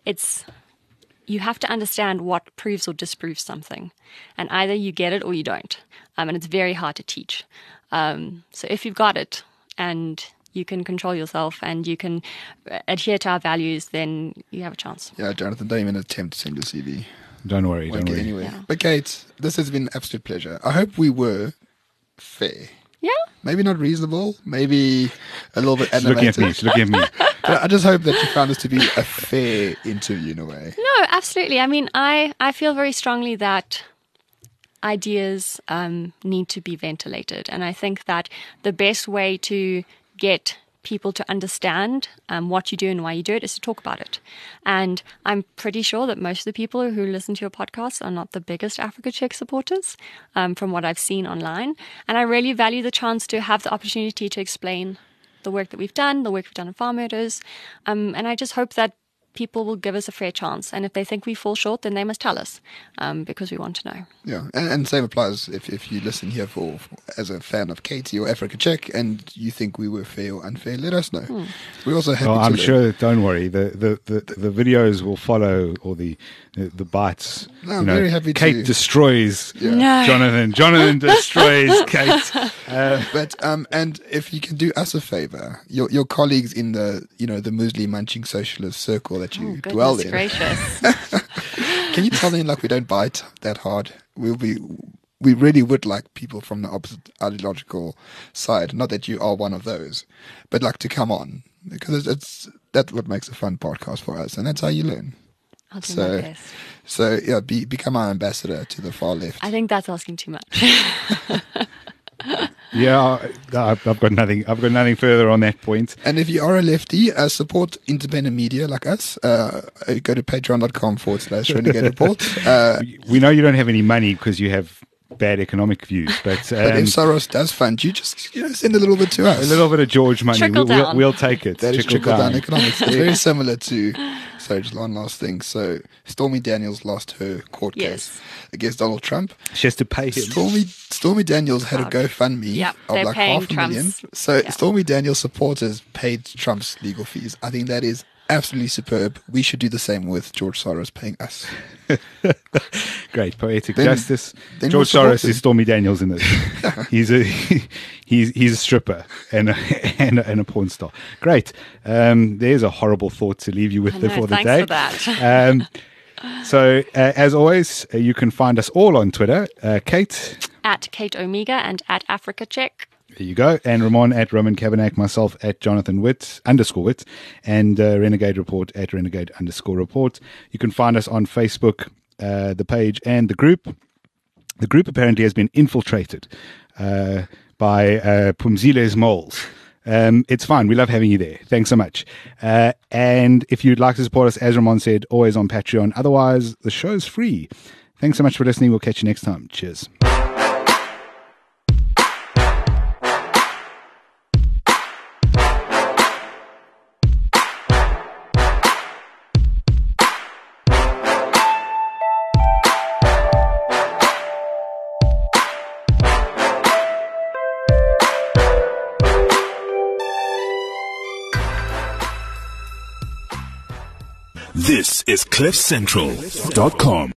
You have to understand what proves or disproves something, and either you get it or you don't. And it's very hard to teach. So if you've got it and you can control yourself and you can adhere to our values, then you have a chance. Yeah, Jonathan, don't even attempt to send your CV. Don't worry. Won't get anywhere. Yeah. But Kate, this has been an absolute pleasure. I hope we were fair. Yeah. Maybe not reasonable. Maybe a little bit animated. She's looking at me. But I just hope that you found this to be a fair interview in a way. No, absolutely. I mean, I feel very strongly that ideas need to be ventilated. And I think that the best way to get people to understand what you do and why you do it is to talk about it. And I'm pretty sure that most of the people who listen to your podcast are not the biggest Africa Check supporters from what I've seen online. And I really value the chance to have the opportunity to explain the work that we've done, the work we've done in Farm Murders. And I just hope that people will give us a fair chance. And if they think we fall short, then they must tell us because we want to know. Yeah, and same applies if you listen here for as a fan of Katie or Africa Check and you think we were fair or unfair, let us know. We're also happy to I'm learn. sure, don't worry, the videos will follow, or the bites. No, I'm very happy Kate to. destroys No. Jonathan destroys Kate. But and if you can do us a favor, your colleagues in the the muesli munching socialist circle that you dwell in, Gracious. can you tell them we don't bite that hard? We really would like people from the opposite ideological side. Not that you are one of those, but to come on, because that's what makes a fun podcast for us, and that's how you learn. I'll do my best. So yeah, become our ambassador to the far left. I think that's asking too much. Yeah, I've got nothing. I've got nothing further on that point. And if you are a lefty, support independent media like us. Go to patreon.com/Renegade Report. We know you don't have any money because you have bad economic views, but if Soros does fund you, just send a little bit to us. A little bit of George money. We'll take it. That is trickle-down economics. It's very similar to... Sorry, just one last thing. So Stormy Daniels lost her court case against Donald Trump. She has to pay him. Stormy Daniels had a GoFundMe of they're paying $500,000. So Stormy Daniels supporters paid Trump's legal fees. I think that is absolutely superb. We should do the same with George Soros paying us. Great poetic justice. George Soros is Stormy Daniels in this. he's a stripper and a porn star. Great. There's a horrible thought to leave you with for the day. Thanks for that. So as always, you can find us all on Twitter. Kate at Kate Omega and at Africa Check. There you go. And Ramon at Roman Kavanagh, myself at Jonathan Witt, _Witt, and Renegade Report at Renegade_Report. You can find us on Facebook, the page and the group. The group apparently has been infiltrated by Pumzile's moles. It's fine. We love having you there. Thanks so much. And if you'd like to support us, as Ramon said, always on Patreon. Otherwise, the show's free. Thanks so much for listening. We'll catch you next time. Cheers. This is CliffCentral.com.